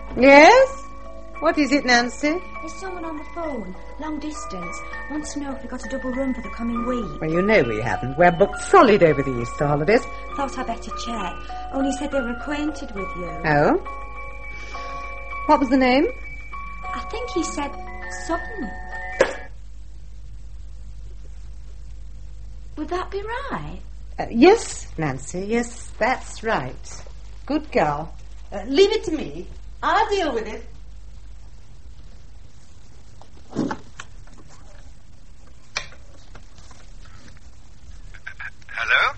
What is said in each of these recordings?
Yes? What is it, Nancy? There's someone on the phone, long distance. Wants to know if we got a double room for the coming week. Well, you know we haven't. We're booked solid over the Easter holidays. Thought I'd better check. Only said they were acquainted with you. Oh? What was the name? I think he said Sutton. Would that be right? Yes, Nancy. Yes, that's right. Good girl. Leave it to me. I'll deal with it. Hello?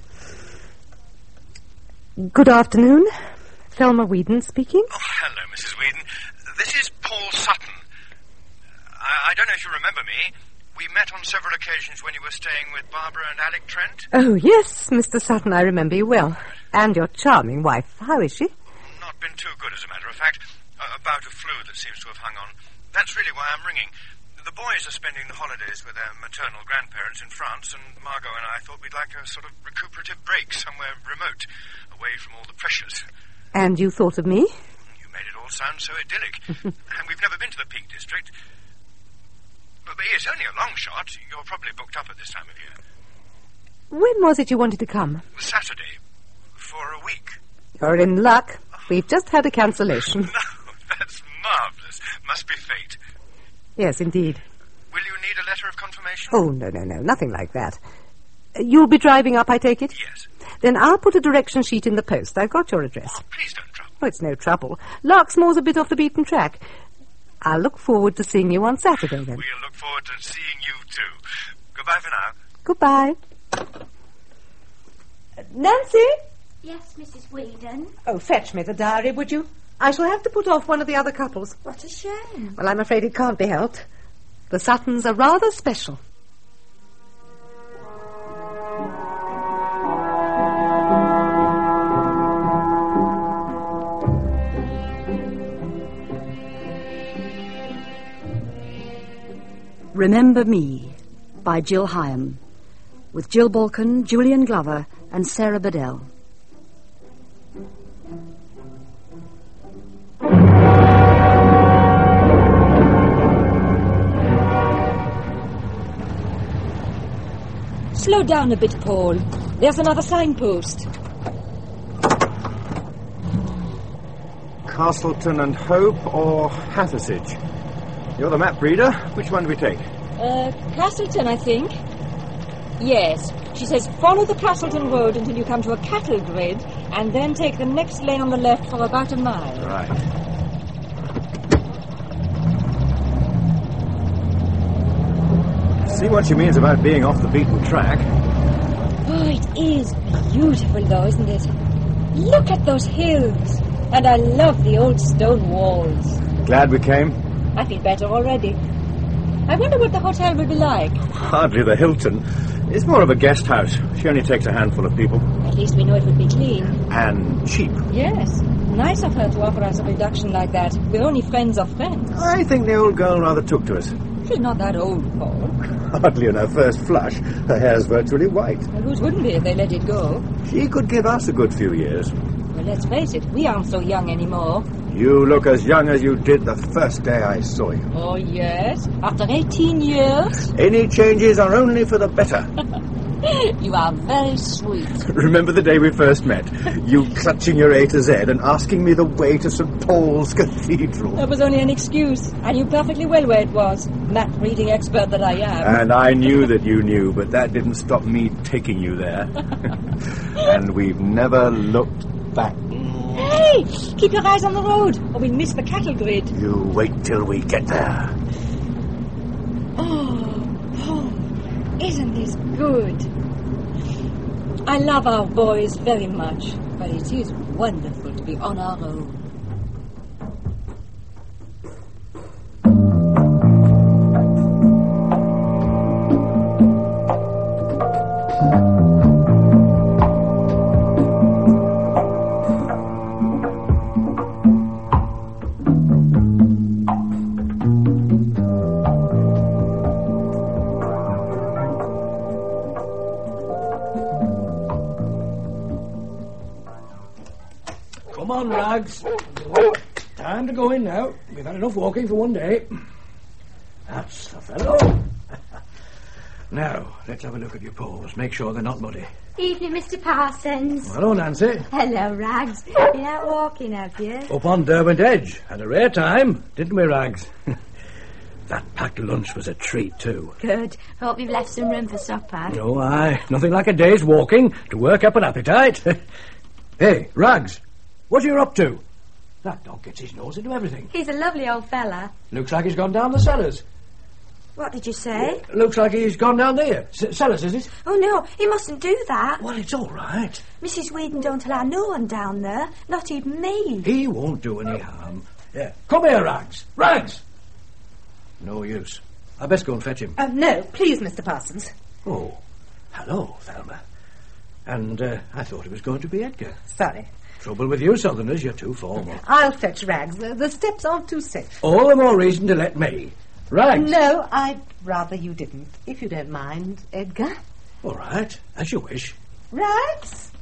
Good afternoon. Thelma Whedon speaking. Oh, hello, Mrs. Whedon. This is Paul Sutton. I don't know if you remember me. We met on several occasions when you were staying with Barbara and Alec Trent. Oh, yes, Mr. Sutton, I remember you well. And your charming wife. How is she? Not been too good, as a matter of fact. A bout of flu that seems to have hung on. That's really why I'm ringing. The boys are spending the holidays with their maternal grandparents in France, and Margot and I thought we'd like a sort of recuperative break somewhere remote, away from all the pressures. And you thought of me? You made it all sound so idyllic. And we've never been to the Peak District. But it's only a long shot. You're probably booked up at this time of year. When was it you wanted to come? Saturday. For a week. You're in luck. We've just had a cancellation. No, that's marvellous. Must be fate. Yes, indeed. Will you need a letter of confirmation? Oh, no, nothing like that. You'll be driving up, I take it? Yes. Then I'll put a direction sheet in the post. I've got your address. Oh, please don't trouble. Oh, it's no trouble. Larksmoor's a bit off the beaten track. I'll look forward to seeing you on Saturday, then. We'll look forward to seeing you, too. Goodbye for now. Goodbye. Nancy? Yes, Mrs. Whedon. Oh, fetch me the diary, would you? I shall have to put off one of the other couples. What a shame. Well, I'm afraid it can't be helped. The Suttons are rather special. Remember Me by Jill Hyam, with Jill Balkan, Julian Glover and Sarah Bedell. Slow down a bit, Paul. There's another signpost. Castleton and Hope or Hathersage? You're the map reader. Which one do we take? Castleton, I think. Yes. She says follow the Castleton road until you come to a cattle grid, and then take the next lane on the left for about a mile. Right. See what she means about being off the beaten track. Oh, it is beautiful, though, isn't it? Look at those hills. And I love the old stone walls. Glad we came? I feel better already. I wonder what the hotel will be like. Hardly the Hilton. It's more of a guest house. She only takes a handful of people. At least we know it will be clean. And cheap. Yes. Nice of her to offer us a reduction like that. We're only friends of friends. I think the old girl rather took to us. She's not that old, Paul. Hardly in her first flush. Her hair's virtually white. Well, whose wouldn't be if they let it go? She could give us a good few years. Well, let's face it, we aren't so young anymore. You look as young as you did the first day I saw you. Oh, yes? After 18 years? Any changes are only for the better. You are very sweet. Remember the day we first met? You clutching your A to Z and asking me the way to St. Paul's Cathedral. That was only an excuse. I knew perfectly well where it was. Map reading expert that I am. And I knew that you knew, but that didn't stop me taking you there. And we've never looked back. Hey! Keep your eyes on the road, or we'll miss the cattle grid. You wait till we get there. Oh, isn't this good? I love our boys very much, but it is wonderful to be on our own. Come on, Rags. Time to go in now. We've had enough walking for one day. That's the fellow. Now, let's have a look at your paws. Make sure they're not muddy. Evening, Mr. Parsons. Hello, Nancy. Hello, Rags. Been out walking, have you? Up on Derwent Edge. Had a rare time, didn't we, Rags? That packed lunch was a treat, too. Good. Hope you've left some room for supper. Oh, aye. Nothing like a day's walking to work up an appetite. Hey, Rags, what are you up to? That dog gets his nose into everything. He's a lovely old fella. Looks like he's gone down the cellars. What did you say? Looks like he's gone down there. Cellars, is it? Oh, no, he mustn't do that. Well, it's all right. Mrs. Whedon don't allow no one down there, not even me. He won't do any harm. Yeah. Come here, Rags. Rags! No use. I best go and fetch him. No, please, Mr. Parsons. Oh, hello, Thelma. And I thought it was going to be Edgar. Sorry. Trouble with you Southerners, you're too formal. I'll fetch Rags. The steps aren't too safe. All the more reason to let me. Rags. No, I'd rather you didn't, if you don't mind, Edgar. All right, as you wish. Rags?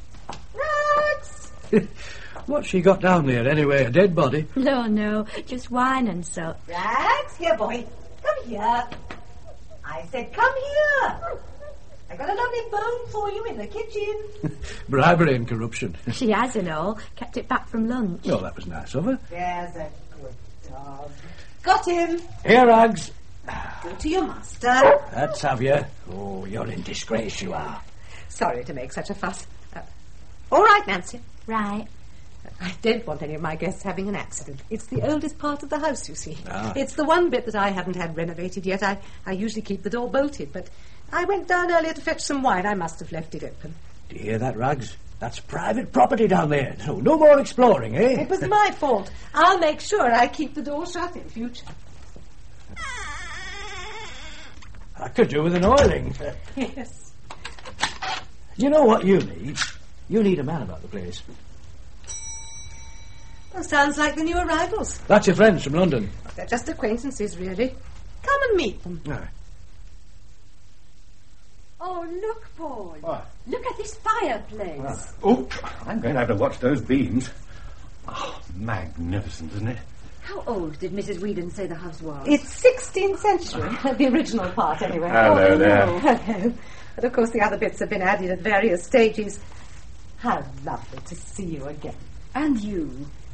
Rags? What's she got down there, anyway? A dead body? No, just wine and so. Rags, here, boy. Come here. I said come here. I got a lovely bone for you in the kitchen. Bribery and corruption. She has and all. Kept it back from lunch. Oh, that was nice of her. There's a good dog. Got him. Here, Rags. Go to your master. Let's have you. Oh, you're in disgrace, you are. Sorry to make such a fuss. All right, Nancy. Right. I don't want any of my guests having an accident. It's the oldest part of the house, you see. Ah. It's the one bit that I haven't had renovated yet. I usually keep the door bolted, but I went down earlier to fetch some wine. I must have left it open. Do you hear that, Rags? That's private property down there. No more exploring, eh? It was my fault. I'll make sure I keep the door shut in future. I could do with an oiling. Yes. You know what you need? You need a man about the place. Well, sounds like the new arrivals. That's your friends from London. They're just acquaintances, really. Come and meet them. Aye. Oh, look, Paul. What? Look at this fireplace. Oh, I'm going to have to watch those beams. Oh, magnificent, isn't it? How old did Mrs. Whedon say the house was? It's 16th century. The original part, anyway. Hello there. No. Hello. But, of course, the other bits have been added at various stages. How lovely to see you again. And you.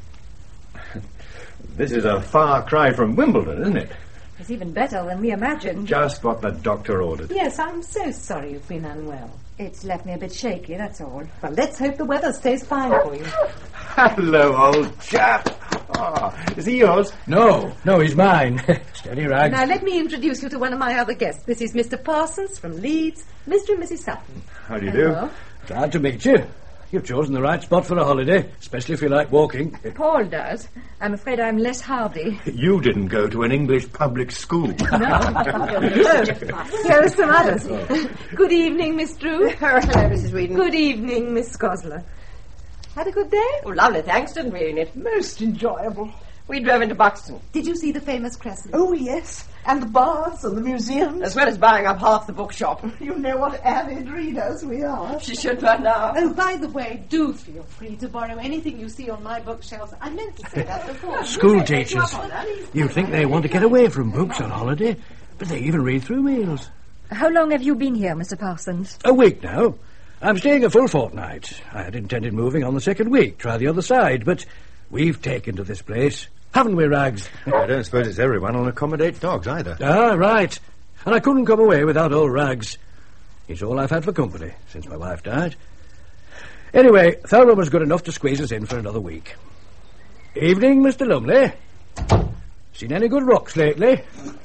This is a far cry from Wimbledon, isn't it? It's even better than we imagined. Just what the doctor ordered. Yes, I'm so sorry you've been unwell. It's left me a bit shaky, that's all. Well, let's hope the weather stays fine for you. Hello, old chap. Oh, is he yours? No, he's mine. Steady, Rags. Now, let me introduce you to one of my other guests. This is Mr. Parsons from Leeds, Mr. and Mrs. Sutton. How do you Hello. do? Glad to meet you. You've chosen the right spot for a holiday, especially if you like walking. Paul does. I'm afraid I'm less hardy. You didn't go to an English public school. Here are some others. Good evening, Miss Drew. Hello, Mrs. Whedon. Good evening, Miss Gosler. Had a good day? Oh, lovely, thanks, didn't we, Enid? Most enjoyable. We drove into Buxton, Did you see the famous crescent? Oh, yes. And the baths and the museums. as well as buying up half the bookshop. You know what avid readers we are. She should by now. Oh, by the way, do feel free to borrow anything you see on my bookshelves. I meant to say that before. School teachers. You think they want to get away from books on holiday, but they even read through meals. How long have you been here, Mr. Parsons? A week now. I'm staying a full fortnight. I had intended moving on the second week, try the other side, but we've taken to this place. Haven't we, Rags? I don't suppose it's everyone will accommodate dogs either. Ah, right. And I couldn't come away without old Rags. He's all I've had for company since my wife died. Anyway, Thelma was good enough to squeeze us in for another week. Evening, Mr. Lumley. Seen any good rocks lately?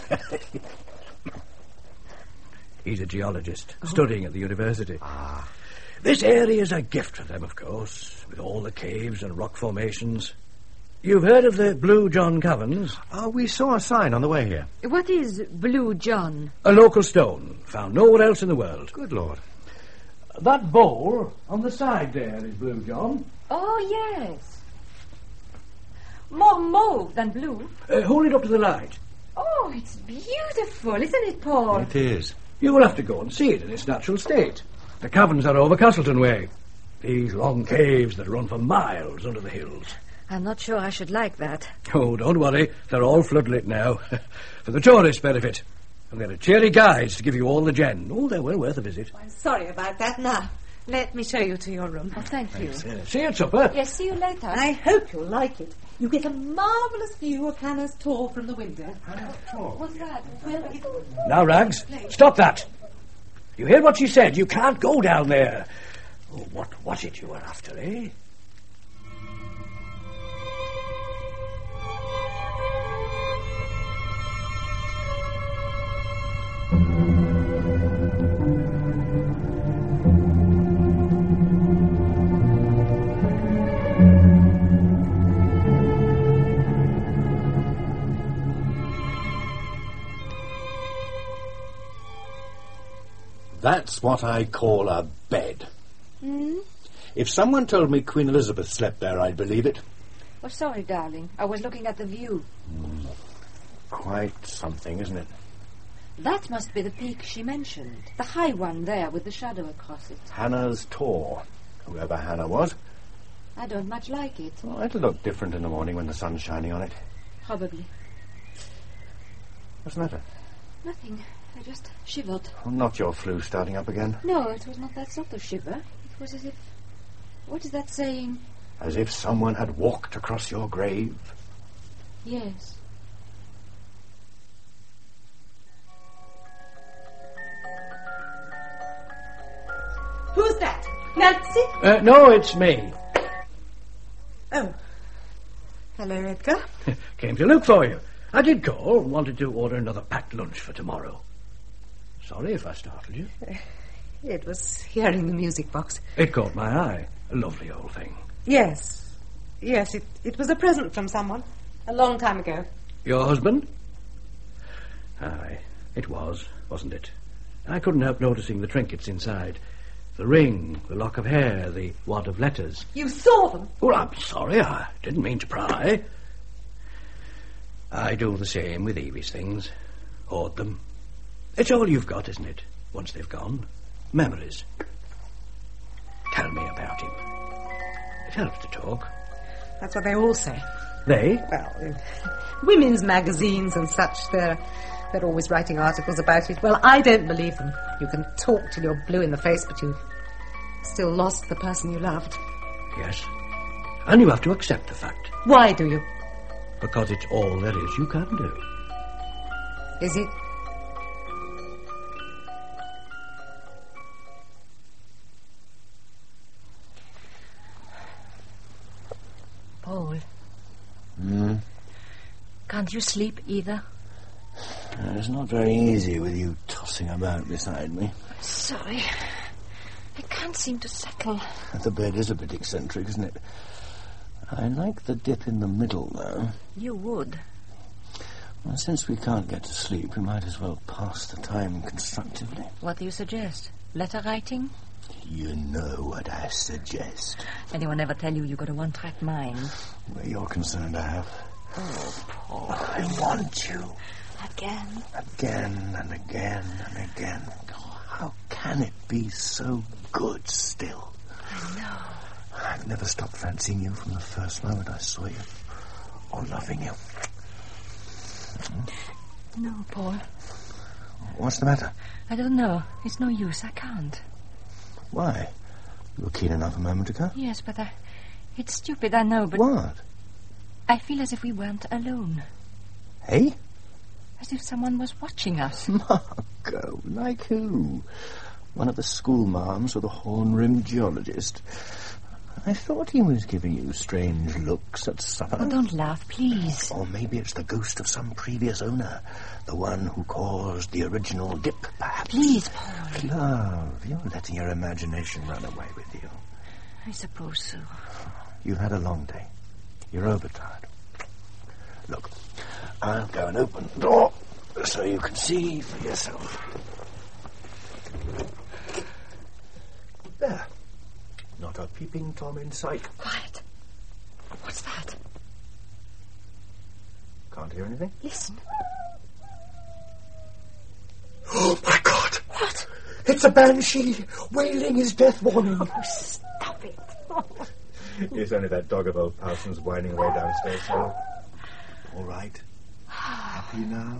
He's a geologist, studying at the university. Ah. This area's a gift for them, of course, with all the caves and rock formations. You've heard of the Blue John Caverns? Oh, we saw a sign on the way here. What is Blue John? A local stone, found nowhere else in the world. Good Lord. That bowl on the side there is Blue John. Oh, yes. More mauve than blue. Hold it up to the light. Oh, it's beautiful, isn't it, Paul? It is. You will have to go and see it in its natural state. The caverns are over Castleton way. These long caves that run for miles under the hills. I'm not sure I should like that. Oh, don't worry. They're all floodlit now. For the tourist benefit. And there are cheery guides to give you all the gen. Oh, they're well worth a visit. I'm sorry about that. Now, let me show you to your room. Oh, thank you. See you at supper. Yes, see you later. I hope you'll like it. You get a marvellous view of Hannah's Tor from the window. What's that? Well, Now, Rags, stop that. You hear what she said? You can't go down there. Oh, what was it you were after, eh? That's what I call a bed. If someone told me Queen Elizabeth slept there, I'd believe it. Oh, sorry, darling. I was looking at the view. Quite something, isn't it? That must be the peak she mentioned. The high one there with the shadow across it. Hannah's Tor, whoever Hannah was. I don't much like it. Oh, it'll look different in the morning when the sun's shining on it. Probably. What's the matter? Nothing. I just shivered. Oh, not your flu starting up again. No, it was not that sort of shiver. It was as if... What is that saying? As if someone had walked across your grave. Yes. who's that? Nancy? No, it's me. Oh. Hello, Edgar. Came to look for you. I did call and wanted to order another packed lunch for tomorrow. Sorry if I startled you. It was hearing the music box. It caught my eye. A lovely old thing. Yes. Yes, it was a present from someone. A long time ago. Your husband? Aye, it was, wasn't it? I couldn't help noticing the trinkets inside. The ring, the lock of hair, the wad of letters. You saw them? Well, I'm sorry. I didn't mean to pry. I do the same with Evie's things. Hoard them. It's all you've got, isn't it? Once they've gone. Memories. Tell me about him. It helps to talk. That's what they all say. They? Well, in women's magazines and such, they're always writing articles about it. Well, I don't believe them. You can talk till you're blue in the face, but you still lost the person you loved. Yes. And you have to accept the fact. Why do you? Because it's all there is you can do. Is it? Paul. Hmm? Can't you sleep either? It's not very easy with you tossing about beside me. Sorry. I can't seem to settle. The bed is a bit eccentric, isn't it? I like the dip in the middle, though. You would. Well, since we can't get to sleep, we might as well pass the time constructively. What do you suggest? Letter writing? You know what I suggest. Anyone ever tell you got a one-track mind? Where you're concerned, I have. Oh, Paul. I want you. Again? Again and again and again. Oh, how can it be so good still? I know. I've never stopped fancying you from the first moment I saw you. Or loving you. No, Paul. What's the matter? I don't know. It's no use. I can't. Why? You were keen enough a moment ago. Yes, but it's stupid, I know, but... What? I feel as if we weren't alone. Hey? As if someone was watching us. Margot, like who? One of the school marms or the horn-rimmed geologist? I thought he was giving you strange looks at supper. Oh, don't laugh, please. Or maybe it's the ghost of some previous owner. The one who caused the original dip, perhaps. Please, Paul. Love, you're letting your imagination run away with you. I suppose so. You've had a long day. You're overtired. Look, I'll go and open the door so you can see for yourself. There. Not a peeping Tom in sight. Quiet. What's that? Can't hear anything? Listen. Oh, my God! What? It's a banshee wailing his death warning. Oh, stop it. It's only that dog of old Parsons whining away downstairs, so... All right. Happy now?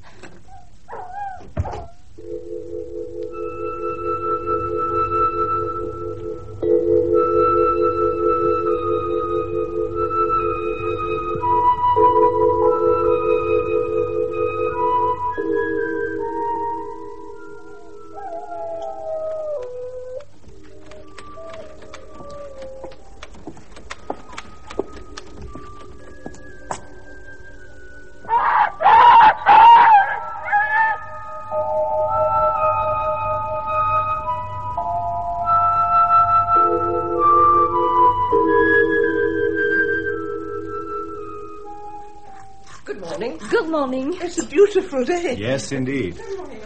Good morning. It's a beautiful day. Yes, indeed.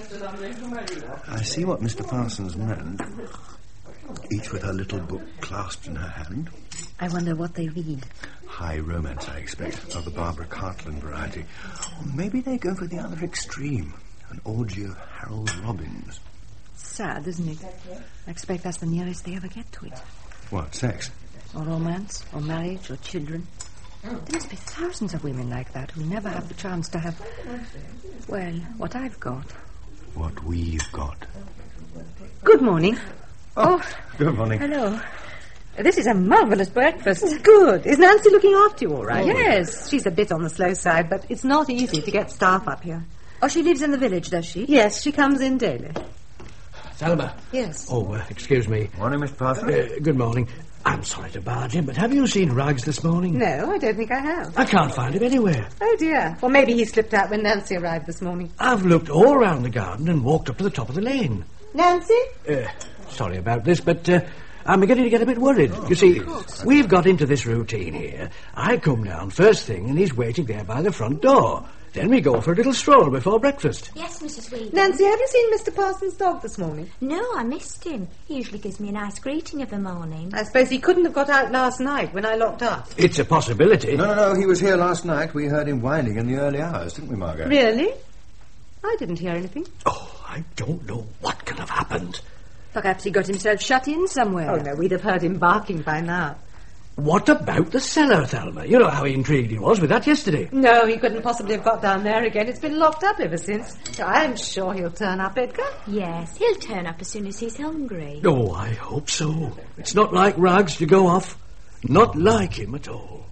I see what Mr. Parsons meant. Each with her little book clasped in her hand. I wonder what they read. High romance, I expect, of the Barbara Cartland variety. Or maybe they go for the other extreme, an orgy of Harold Robbins. Sad, isn't it? I expect that's the nearest they ever get to it. What, sex? Or romance, or marriage, or children. There must be thousands of women like that who never have the chance to have, well, what I've got. What we've got. Good morning. Oh, good morning. Hello. This is a marvellous breakfast. Good. Is Nancy looking after you all right? Yes. She's a bit on the slow side, but it's not easy to get staff up here. Oh, she lives in the village, does she? Yes, she comes in daily. Thelma. Yes. Oh, excuse me. Morning, Mr. Parsons. Good morning. I'm sorry to barge in, but have you seen Rags this morning? No, I don't think I have. I can't find him anywhere. Oh, dear. Well, maybe he slipped out when Nancy arrived this morning. I've looked all round the garden and walked up to the top of the lane. Nancy? Sorry about this, but I'm beginning to get a bit worried. You see, we've got into this routine here. I come down first thing and he's waiting there by the front door. Then we go for a little stroll before breakfast. Yes, Mrs. Wheaton. Nancy, have you seen Mr. Parsons' dog this morning? No, I missed him. He usually gives me a nice greeting of the morning. I suppose he couldn't have got out last night when I locked up. It's a possibility. No, he was here last night. We heard him whining in the early hours, didn't we, Margot? Really? I didn't hear anything. Oh, I don't know what can have happened. Perhaps he got himself shut in somewhere. Oh, no, we'd have heard him barking by now. What about the cellar, Thelma? You know how intrigued he was with that yesterday. No, he couldn't possibly have got down there again. It's been locked up ever since. So I'm sure he'll turn up, Edgar. Yes, he'll turn up as soon as he's hungry. Oh, I hope so. It's not like Rags to go off. Not like him at all.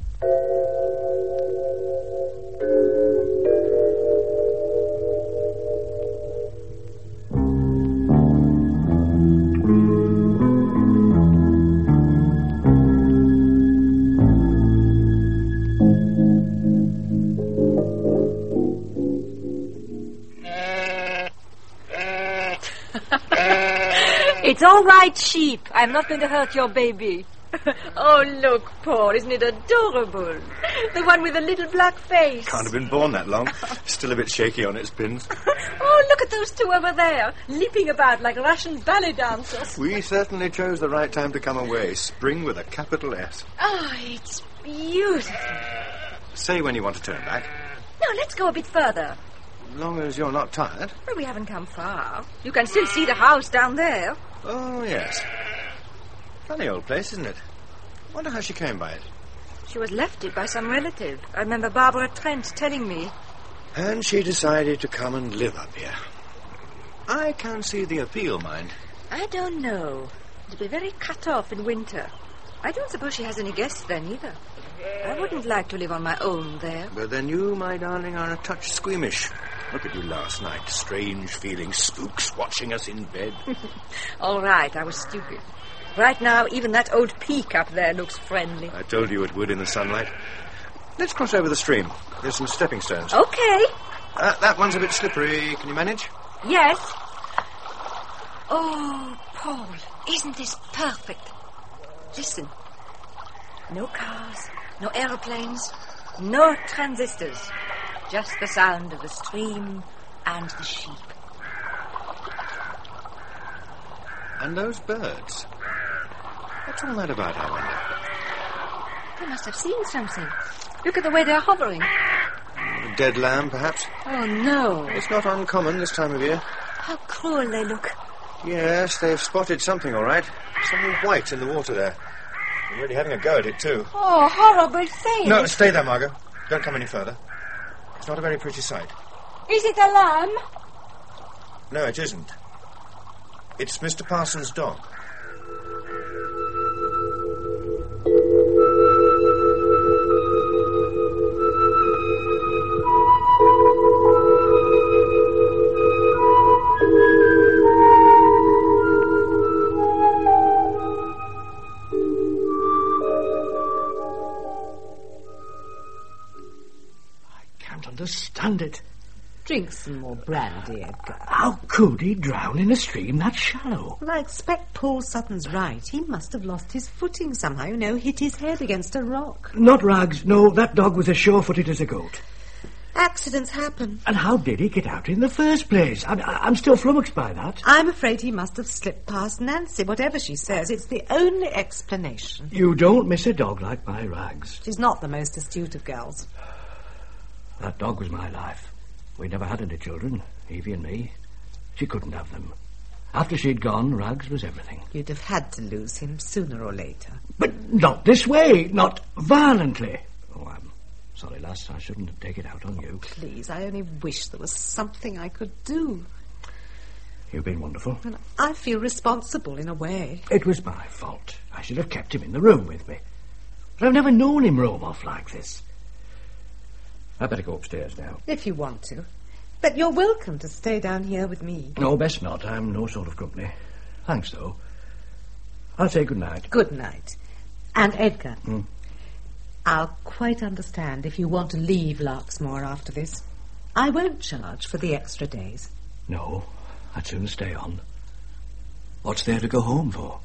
It's all right, sheep. I'm not going to hurt your baby. Oh, look, Paul, isn't it adorable? The one with the little black face. Can't have been born that long. Still a bit shaky on its pins. Oh, look at those two over there, leaping about like Russian ballet dancers. We certainly chose the right time to come away. Spring with a capital S. Oh, it's beautiful. Say when you want to turn back. No, let's go a bit further. As long as you're not tired. Well, we haven't come far. You can still see the house down there. Oh, yes. Funny old place, isn't it? Wonder how she came by it. She was lefted by some relative. I remember Barbara Trent telling me. And she decided to come and live up here. I can't see the appeal, mind. I don't know. It'll be very cut off in winter. I don't suppose she has any guests then, either. I wouldn't like to live on my own there. But then you, my darling, are a touch squeamish. Look at you last night. Strange feeling, spooks watching us in bed. All right, I was stupid. Right now, even that old peak up there looks friendly. I told you it would in the sunlight. Let's cross over the stream. There's some stepping stones. Okay. That one's a bit slippery. Can you manage? Yes. Oh, Paul, isn't this perfect? Listen. No cars, no aeroplanes, no transistors. Just the sound of the stream and the sheep. And those birds. What's all that about, I wonder? They must have seen something. Look at the way they're hovering. A dead lamb, perhaps? Oh, no. It's not uncommon this time of year. How cruel they look. Yes, they've spotted something, all right. Something white in the water there. You're really having a go at it, too. Oh, horrible thing. No, stay there, Margot. Don't come any further. It's not a very pretty sight. Is it a lamb? No, it isn't. It's Mr. Parsons' dog. Understand it. Drink some more brandy, Edgar. How could he drown in a stream that shallow? Well, I expect Paul Sutton's right. He must have lost his footing somehow, hit his head against a rock. Not Rags. No, that dog was as sure-footed as a goat. Accidents happen. And how did he get out in the first place? I'm still flummoxed by that. I'm afraid he must have slipped past Nancy. Whatever she says, it's the only explanation. You don't miss a dog like my Rags. She's not the most astute of girls. That dog was my life. We never had any children, Evie and me. She couldn't have them. After she'd gone, Rags was everything. You'd have had to lose him sooner or later. But not this way, not violently. Oh, I'm sorry, lass, I shouldn't take it out on you. Please, I only wish there was something I could do. You've been wonderful. And I feel responsible in a way. It was my fault. I should have kept him in the room with me. But I've never known him roam off like this. I'd better go upstairs now. If you want to. But you're welcome to stay down here with me. No, best not. I'm no sort of company. Thanks, though. I'll say good night. Good night. And Edgar, I'll quite understand if you want to leave Larksmoor after this. I won't charge for the extra days. No, I'd sooner stay on. What's there to go home for?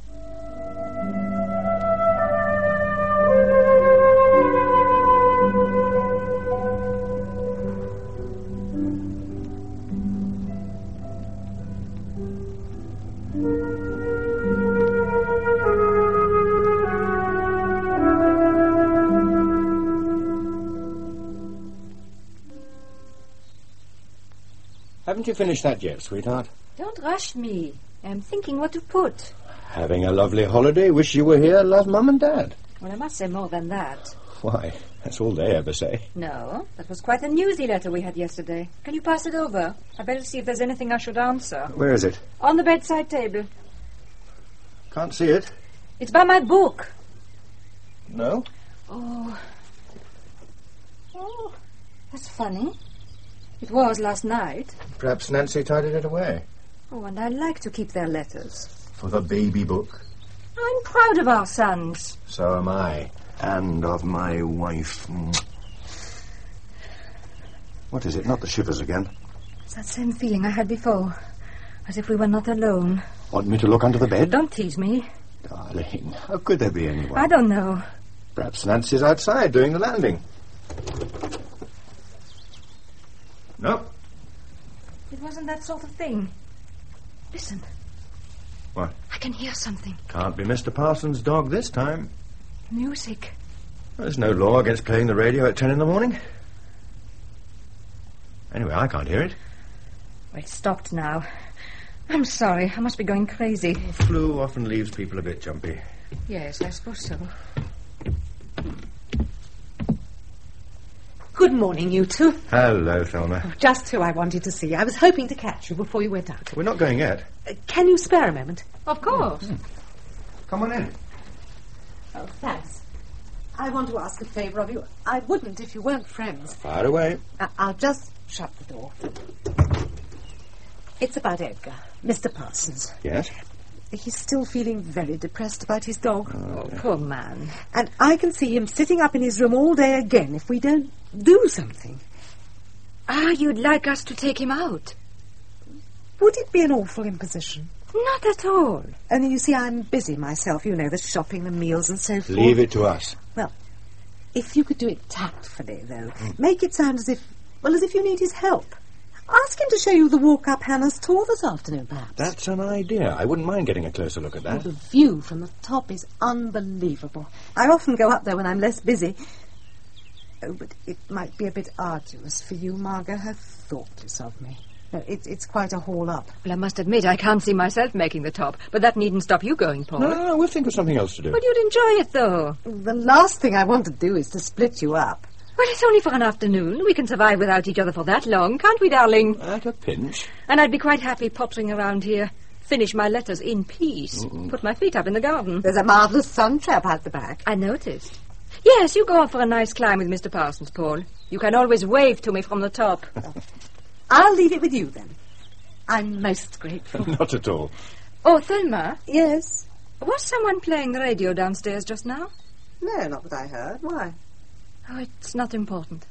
Haven't you finished that yet, sweetheart? Don't rush me. I'm thinking what to put. Having a lovely holiday. Wish you were here. Love Mum and Dad. Well, I must say more than that. Why? That's all they ever say. No, that was quite a newsy letter we had yesterday. Can you pass it over? I better see if there's anything I should answer. Where is it? On the bedside table. Can't see it. It's by my book. No? Oh, that's funny. It was last night. Perhaps Nancy tidied it away. Oh, and I like to keep their letters. For the baby book. I'm proud of our sons. So am I. And of my wife. What is it? Not the shivers again? It's that same feeling I had before. As if we were not alone. Want me to look under the bed? Don't tease me. Darling, how could there be anyone? I don't know. Perhaps Nancy's outside doing the landing. No. It wasn't that sort of thing. Listen. What? I can hear something. Can't be Mr. Parsons' dog this time. Music. There's no law against playing the radio at 10 in the morning. Anyway, I can't hear it. Well, it stopped now. I'm sorry. I must be going crazy. The flu often leaves people a bit jumpy. Yes, I suppose so. Good morning, you two. Hello, Thelma. Just who I wanted to see. I was hoping to catch you before you went out. We're not going yet. Can you spare a moment? Of course. Come on in. Oh, thanks. I want to ask a favour of you. I wouldn't if you weren't friends. Fire away. I'll just shut the door. It's about Edgar, Mr. Parsons. Yes? He's still feeling very depressed about his dog. Oh, poor man. And I can see him sitting up in his room all day again if we don't do something. You'd like us to take him out? Would it be an awful imposition? Not at all. Only, you see, I'm busy myself, the shopping, the meals and so forth. Leave it to us. Well, if you could do it tactfully, though. Make it sound as if you need his help. Ask him to show you the walk up Hannah's Tor this afternoon, perhaps. That's an idea. I wouldn't mind getting a closer look at that. Oh, the view from the top is unbelievable. I often go up there when I'm less busy. Oh, but it might be a bit arduous for you, Margot. How thoughtless of me. It's quite a haul up. Well, I must admit, I can't see myself making the top, but that needn't stop you going, Paul. No, we'll think of something else to do. But you'd enjoy it, though. The last thing I want to do is to split you up. Well, it's only for an afternoon. We can survive without each other for that long, can't we, darling? At a pinch. And I'd be quite happy pottering around here. Finish my letters in peace. Put my feet up in the garden. There's a marvellous sun trap out the back. I noticed. Yes, you go off for a nice climb with Mr. Parsons, Paul. You can always wave to me from the top. I'll leave it with you, then. I'm most grateful. Not at all. Oh, Thelma. Yes? Was someone playing the radio downstairs just now? No, not that I heard. Why? Oh, it's not important.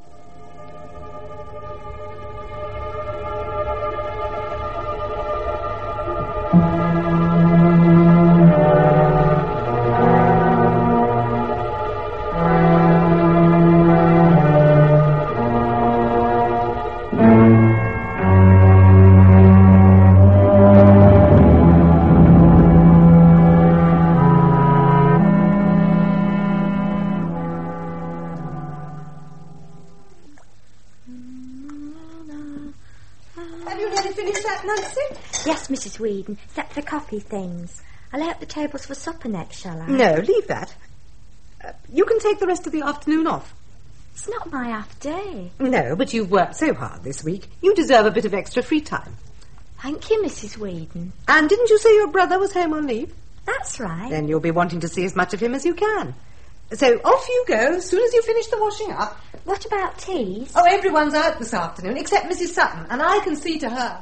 Yes, Mrs. Whedon, except for coffee things. I'll lay up the tables for supper next, shall I? No, leave that. You can take the rest of the afternoon off. It's not my half day. No, but you've worked so hard this week. You deserve a bit of extra free time. Thank you, Mrs. Whedon. And didn't you say your brother was home on leave? That's right. Then you'll be wanting to see as much of him as you can. So off you go as soon as you finish the washing up. What about teas? Oh, everyone's out this afternoon, except Mrs. Sutton, and I can see to her.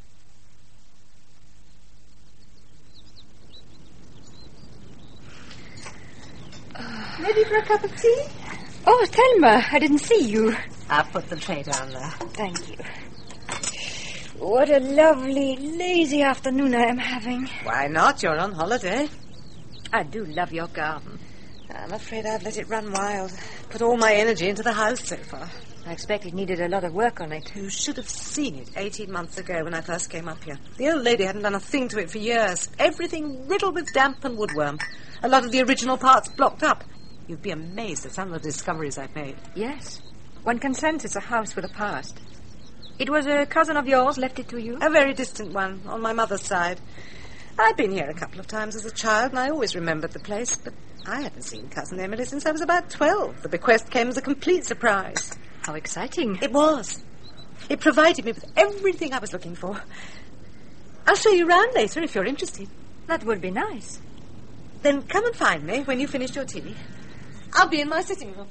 Ready for a cup of tea? Oh, Thelma, I didn't see you. I'll put the tray down there. Thank you. What a lovely, lazy afternoon I am having. Why not? You're on holiday. I do love your garden. I'm afraid I've let it run wild. Put all my energy into the house so far. I expect it needed a lot of work on it. You should have seen it 18 months ago when I first came up here. The old lady hadn't done a thing to it for years. Everything riddled with damp and woodworm. A lot of the original parts blocked up. You'd be amazed at some of the discoveries I've made. Yes. One can sense it's a house with a past. It was a cousin of yours left it to you? A very distant one, on my mother's side. I'd been here a couple of times as a child, and I always remembered the place, but I hadn't seen Cousin Emily since I was about 12. The bequest came as a complete surprise. How exciting. It was. It provided me with everything I was looking for. I'll show you around later if you're interested. That would be nice. Then come and find me when you've finished your tea. I'll be in my sitting room.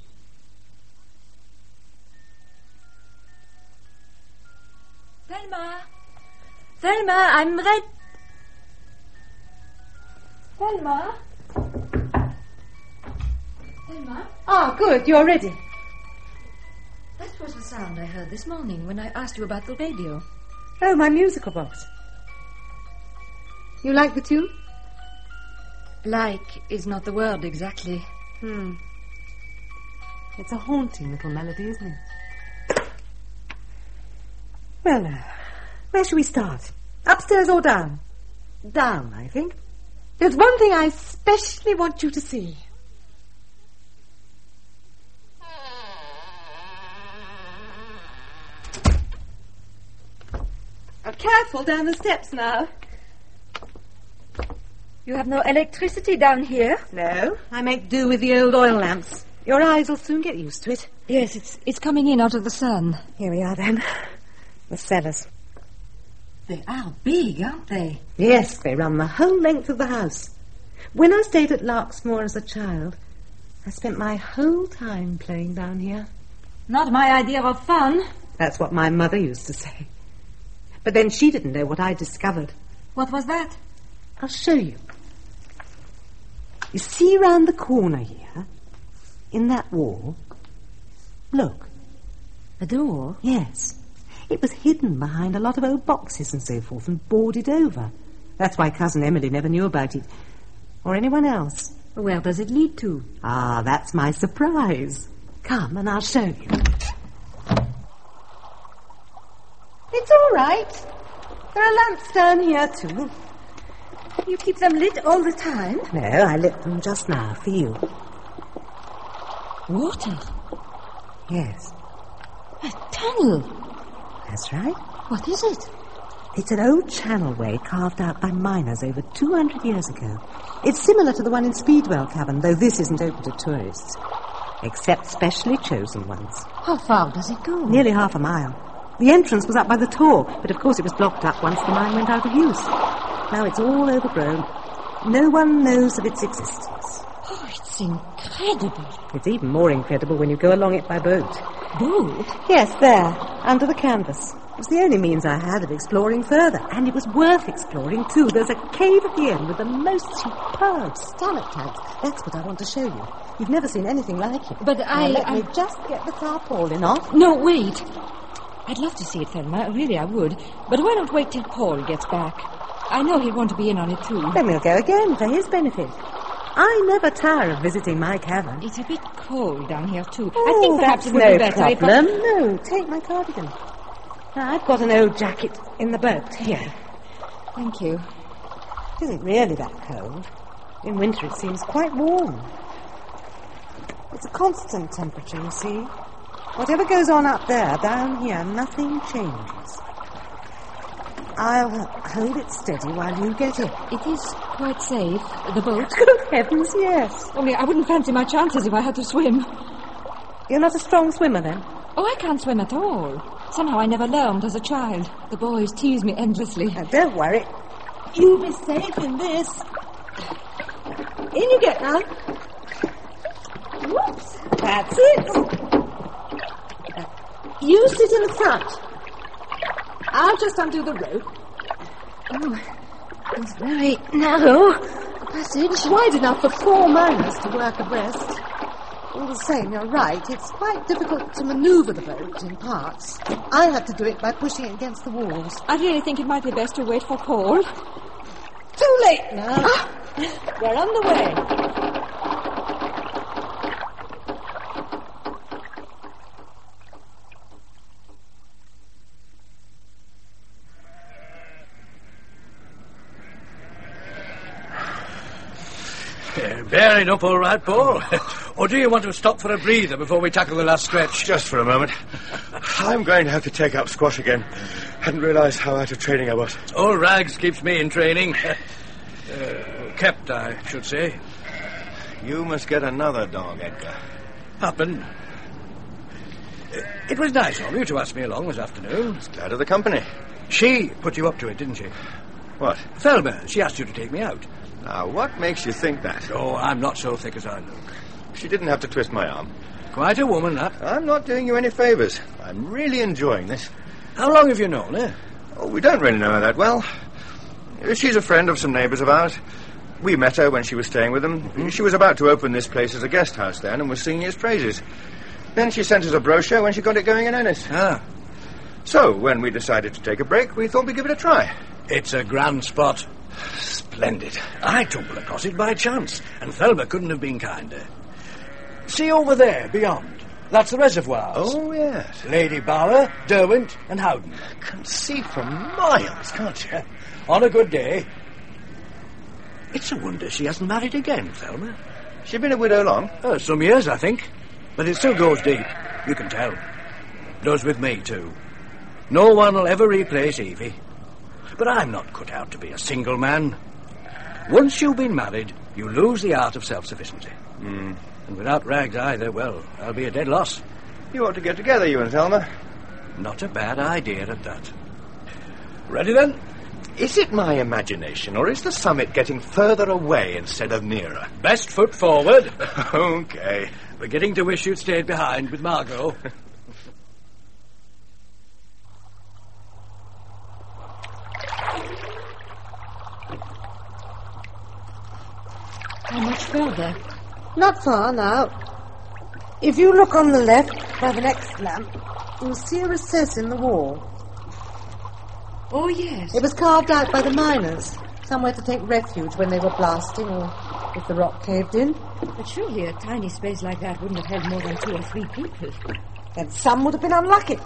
Thelma! Thelma, I'm ready. Thelma? Thelma? Ah, good, you're ready. That was the sound I heard this morning when I asked you about the radio. Oh, my musical box. You like the tune? Like is not the word exactly. It's a haunting little melody, isn't it? Well, now, where shall we start? Upstairs or down? Down, I think. There's one thing I especially want you to see. Careful down the steps now. You have no electricity down here? No, I make do with the old oil lamps. Your eyes will soon get used to it. Yes, it's coming in out of the sun. Here we are then. The cellars. They are big, aren't they? Yes, they run the whole length of the house. When I stayed at Larksmoor as a child, I spent my whole time playing down here. Not my idea of fun. That's what my mother used to say. But then she didn't know what I discovered. What was that? I'll show you. You see round the corner here, in that wall? Look. A door? Yes. It was hidden behind a lot of old boxes and so forth and boarded over. That's why Cousin Emily never knew about it. Or anyone else. Where does it lead to? Ah, that's my surprise. Come and I'll show you. It's all right. There are lamps down here too. You keep them lit all the time? No, I lit them just now for you. Water? Yes. A tunnel? That's right. What is it? It's an old channelway carved out by miners over 200 years ago. It's similar to the one in Speedwell Cavern, though this isn't open to tourists. Except specially chosen ones. How far does it go? Nearly half a mile. The entrance was up by the Tor, but of course it was blocked up once the mine went out of use. Now it's all overgrown. No one knows of its existence. Oh, it's incredible. It's even more incredible when you go along it by boat. Boat? Yes, there, under the canvas. It was the only means I had of exploring further, and it was worth exploring too. There's a cave at the end with the most superb stalactites. That's what I want to show you. You've never seen anything like it. But let me just get the tarpaulin off. No, wait. I'd love to see it, Thelma. Really, I would. But why not wait till Paul gets back? I know he'd want to be in on it too. Then we'll go again for his benefit. I never tire of visiting my cavern. It's a bit cold down here too. Oh, I think perhaps that's it would be no better problem. No, take my cardigan. Now, I've got an old jacket in the boat. Here. Thank you. It isn't really that cold. In winter it seems quite warm. It's a constant temperature, you see. Whatever goes on up there, down here, nothing changes. I'll hold it steady while you get in. It is quite safe, the boat. Good heavens, yes. Only I wouldn't fancy my chances if I had to swim. You're not a strong swimmer, then? Oh, I can't swim at all. Somehow I never learned as a child. The boys tease me endlessly. Now, don't worry. You'll be safe in this. In you get now. Whoops. That's it. You sit in the front. I'll just undo the rope. Oh, it's very narrow. Passage wide enough for 4 miners to work abreast. All the same, you're right. It's quite difficult to manoeuvre the boat in parts. I had to do it by pushing it against the walls. I really think it might be best to wait for Paul. Too late now. We're on the way. Bearing up all right, Paul. Or do you want to stop for a breather before we tackle the last stretch? Just for a moment. I'm going to have to take up squash again. Hadn't realised how out of training I was. Old Rags keeps me in training. Kept, I should say. You must get another dog, Edgar. Happened. It was nice of you to ask me along this afternoon. Glad of the company. She put you up to it, didn't she? What? Thelma. She asked you to take me out. Now, what makes you think that? Oh, I'm not so thick as I look. She didn't have to twist my arm. Quite a woman, that. I'm not doing you any favours. I'm really enjoying this. How long have you known her? Oh, we don't really know her that well. She's a friend of some neighbours of ours. We met her when she was staying with them. Mm-hmm. She was about to open this place as a guest house then and was singing its praises. Then she sent us a brochure when she got it going in earnest. Ah. So, when we decided to take a break, we thought we'd give it a try. It's a grand spot. Splendid. I tumbled across it by chance, and Thelma couldn't have been kinder. See over there, beyond. That's the reservoirs. Oh, yes. Lady Bower, Derwent, and Howden. Can see for miles, can't you? On a good day. It's a wonder she hasn't married again, Thelma. She's been a widow long? Some years, I think. But it still goes deep. You can tell. Does with me, too. No one will ever replace Evie. But I'm not cut out to be a single man. Once you've been married, you lose the art of self-sufficiency. Mm. And without Rags either, well, I'll be a dead loss. You ought to get together, you and Thelma. Not a bad idea at that. Ready, then? Is it my imagination, or is the summit getting further away instead of nearer? Best foot forward. Okay. Beginning to wish you'd stayed behind with Margot. How much further? Not far now. If you look on the left by the next lamp, you'll see a recess in the wall. Oh, yes. It was carved out by the miners, somewhere to take refuge when they were blasting or if the rock caved in. But surely a tiny space like that wouldn't have held more than 2 or 3 people. Then some would have been unlucky.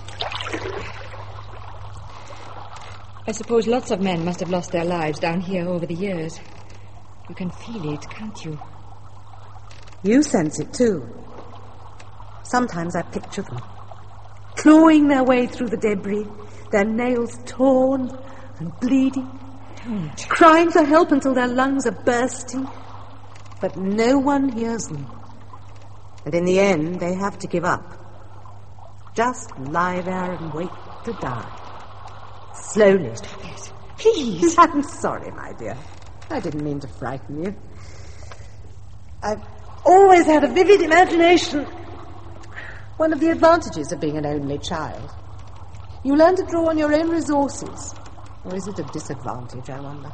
I suppose lots of men must have lost their lives down here over the years. You can feel it, can't you? You sense it too. Sometimes I picture them. clawing their way through the debris, their nails torn and bleeding, crying for help until their lungs are bursting. But no one hears them. And in the end, they have to give up. Just lie there and wait to die. Slowly. Stop it. Please. I'm sorry, my dear. I didn't mean to frighten you. I've always had a vivid imagination. One of the advantages of being an only child. You learn to draw on your own resources. Or is it a disadvantage, I wonder?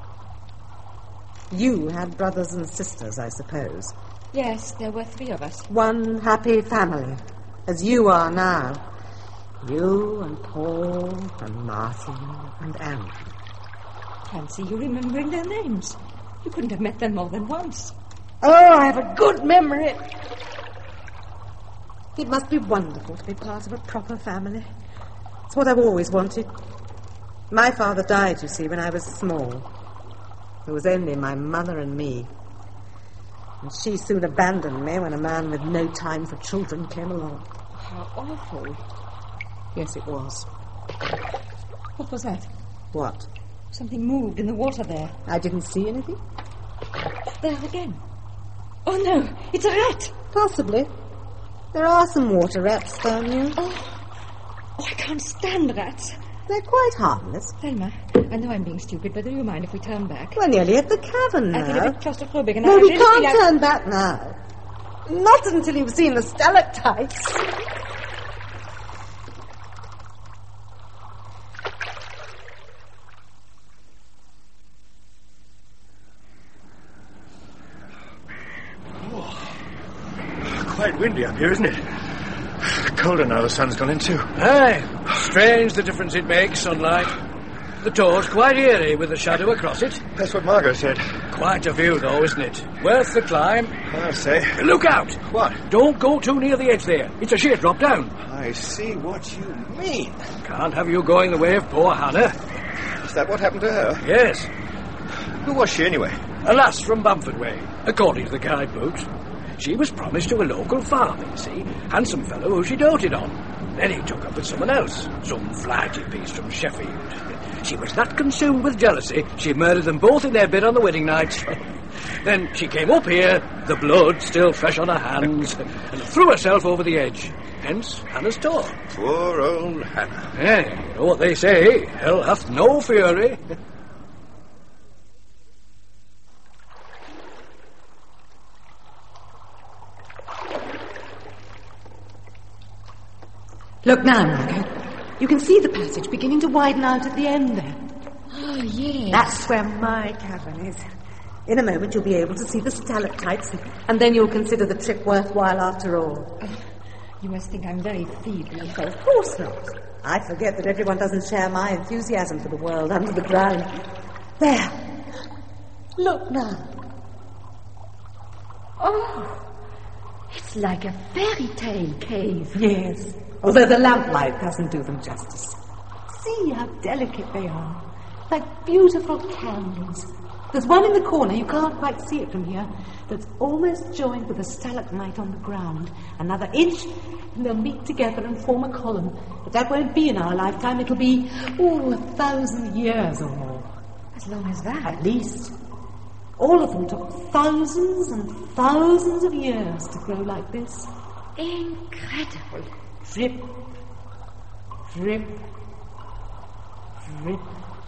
You had brothers and sisters, I suppose. Yes, there were 3 of us. One happy family, as you are now. You and Paul and Martin and Anne. Fancy you remembering their names. You couldn't have met them more than once. Oh, I have a good memory. It must be wonderful to be part of a proper family. It's what I've always wanted. My father died, you see, when I was small. There was only my mother and me. And she soon abandoned me when a man with no time for children came along. How awful. Yes, it was. What was that? What? Something moved in the water there. I didn't see anything. There again. Oh, no, it's a rat. Possibly. There are some water rats down here. Oh, I can't stand rats. They're quite harmless. Thelma, I know I'm being stupid, but do you mind if we turn back? We're nearly at the cavern now. I feel a bit claustrophobic and No, I we really can't feel turn back now. Not until you've seen the stalactites. Quite windy up here, isn't it? Colder now the sun's gone in too. Aye. Strange the difference it makes, sunlight. The tor's quite eerie with the shadow across it. That's what Margot said. Quite a view, though, isn't it? Worth the climb. I'll say. Look out! What? Don't go too near the edge there. It's a sheer drop down. I see what you mean. Can't have you going the way of poor Hannah. Is that what happened to her? Yes. Who was she, anyway? A lass from Bamford way, according to the guidebook. She was promised to a local farmer, you see. Handsome fellow who she doted on. Then he took up with someone else, some flighty beast from Sheffield. She was that consumed with jealousy, she murdered them both in their bed on the wedding night. Then she came up here, the blood still fresh on her hands, and threw herself over the edge. Hence Hannah's tor. Poor old Hannah. Yeah, you know what they say, hell hath no fury. Look now, Margot. You can see the passage beginning to widen out at the end there. Oh, yes. That's where my cavern is. In a moment you'll be able to see the stalactites, and then you'll consider the trip worthwhile after all. You must think I'm very feeble. Oh, of course not. I forget that everyone doesn't share my enthusiasm for the world under the ground. There. Look now. Oh, it's like a fairy tale cave. Yes. Although the lamplight doesn't do them justice. See how delicate they are. Like beautiful candles. There's one in the corner, you can't quite see it from here, that's almost joined with a stalagmite on the ground. Another inch, and they'll meet together and form a column. But that won't be in our lifetime. It'll be, 1,000 years or more. As long as that? At least. All of them took thousands and thousands of years to grow like this. Incredible. Drip, drip, drip.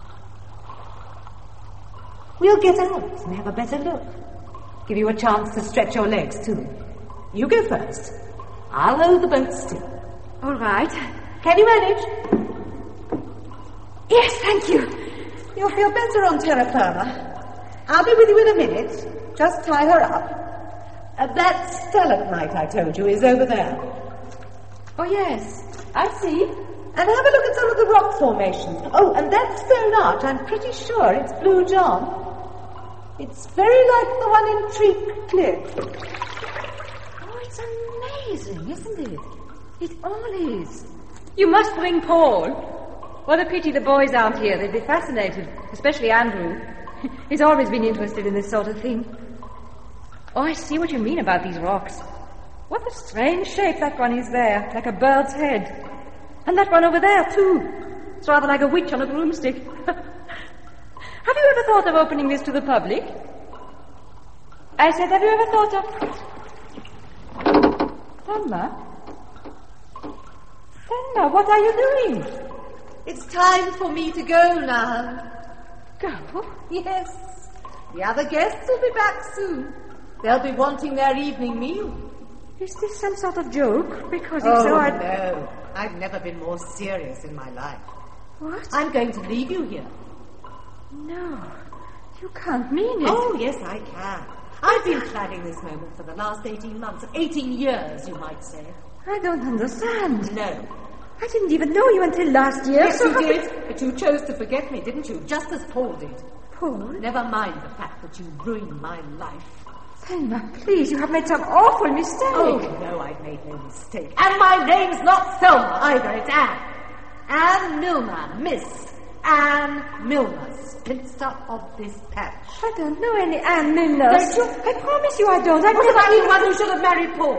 We'll get out and have a better look. Give you a chance to stretch your legs, too. You go first. I'll hold the boat still. All right. Can you manage? Yes, thank you. You'll feel better on terra firma. I'll be with you in a minute. Just tie her up. That stalagmite I told you is over there. Oh, yes. I see. And have a look at some of the rock formations. Oh, and that stone arch, I'm pretty sure it's Blue John. It's very like the one in Treak Cliff. Oh, it's amazing, isn't it? It all is. You must bring Paul. What a pity the boys aren't here. They'd be fascinated, especially Andrew. He's always been interested in this sort of thing. Oh, I see what you mean about these rocks. What a strange shape that one is there, like a bird's head. And that one over there, too. It's rather like a witch on a broomstick. Have you ever thought of opening this to the public? I said, have you ever thought of... Thelma? Thelma, what are you doing? It's time for me to go now. Go? Yes. The other guests will be back soon. They'll be wanting their evening meal. Is this some sort of joke? Because if so, no. I've never been more serious in my life. What? I'm going to leave you here. No. You can't mean it. Oh, yes, I can. I've been planning this moment for the last 18 months. 18 years, you might say. I don't understand. No. I didn't even know you until last year. Yes, you did. But you chose to forget me, didn't you? Just as Paul did. Paul? Never mind the fact that you ruined my life. Thelma, please, you have made some awful mistake. Oh, no, I've made no mistake. And my name's not Thelma either, it's Anne. Anne Milner, Miss Anne Milner, spinster of this parish. I don't know any Anne Milners. Don't you? I promise you I don't. What about the one who should have married Paul?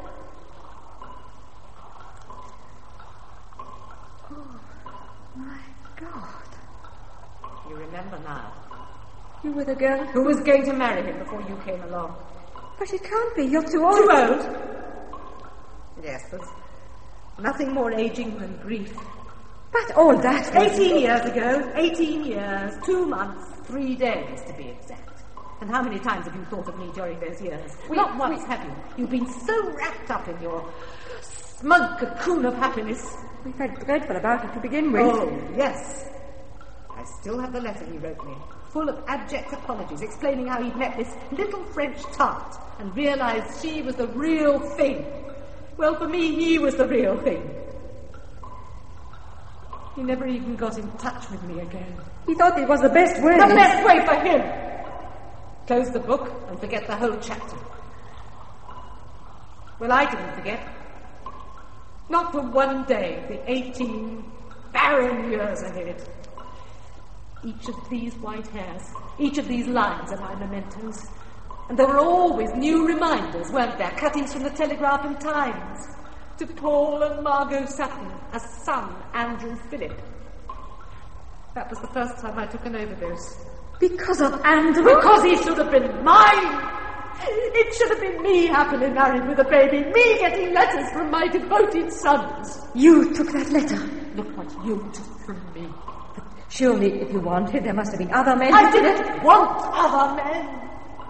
Remember now. You were the girl who was going to marry him before you came along. But it can't be. You're too old. Too old? Yes, there's nothing more aging than grief. But all that... 18 years ago. 18 years, 2 months, 3 days to be exact. And how many times have you thought of me during those years? Not once, have you? You've been so wrapped up in your smug cocoon of happiness. We felt dreadful about it to begin with. Oh, yes. I still have the letter he wrote me, full of abject apologies, explaining how he'd met this little French tart and realised she was the real thing. Well, for me, he was the real thing. He never even got in touch with me again. He thought it was the best way. The best way for him! Close the book and forget the whole chapter. Well, I didn't forget. Not for one day, the 18 barren years ahead. Each of these white hairs, each of these lines are my mementos. And there were always new reminders, weren't there? Cuttings from the Telegraph and Times. To Paul and Margot Sutton, a son, Andrew Phillip. That was the first time I took an overdose. Because of Andrew? Because he should have been mine! It should have been me happily married with a baby, me getting letters from my devoted sons. You took that letter? Look what you took from me. Surely, if you wanted, there must have been other men. I didn't want other men.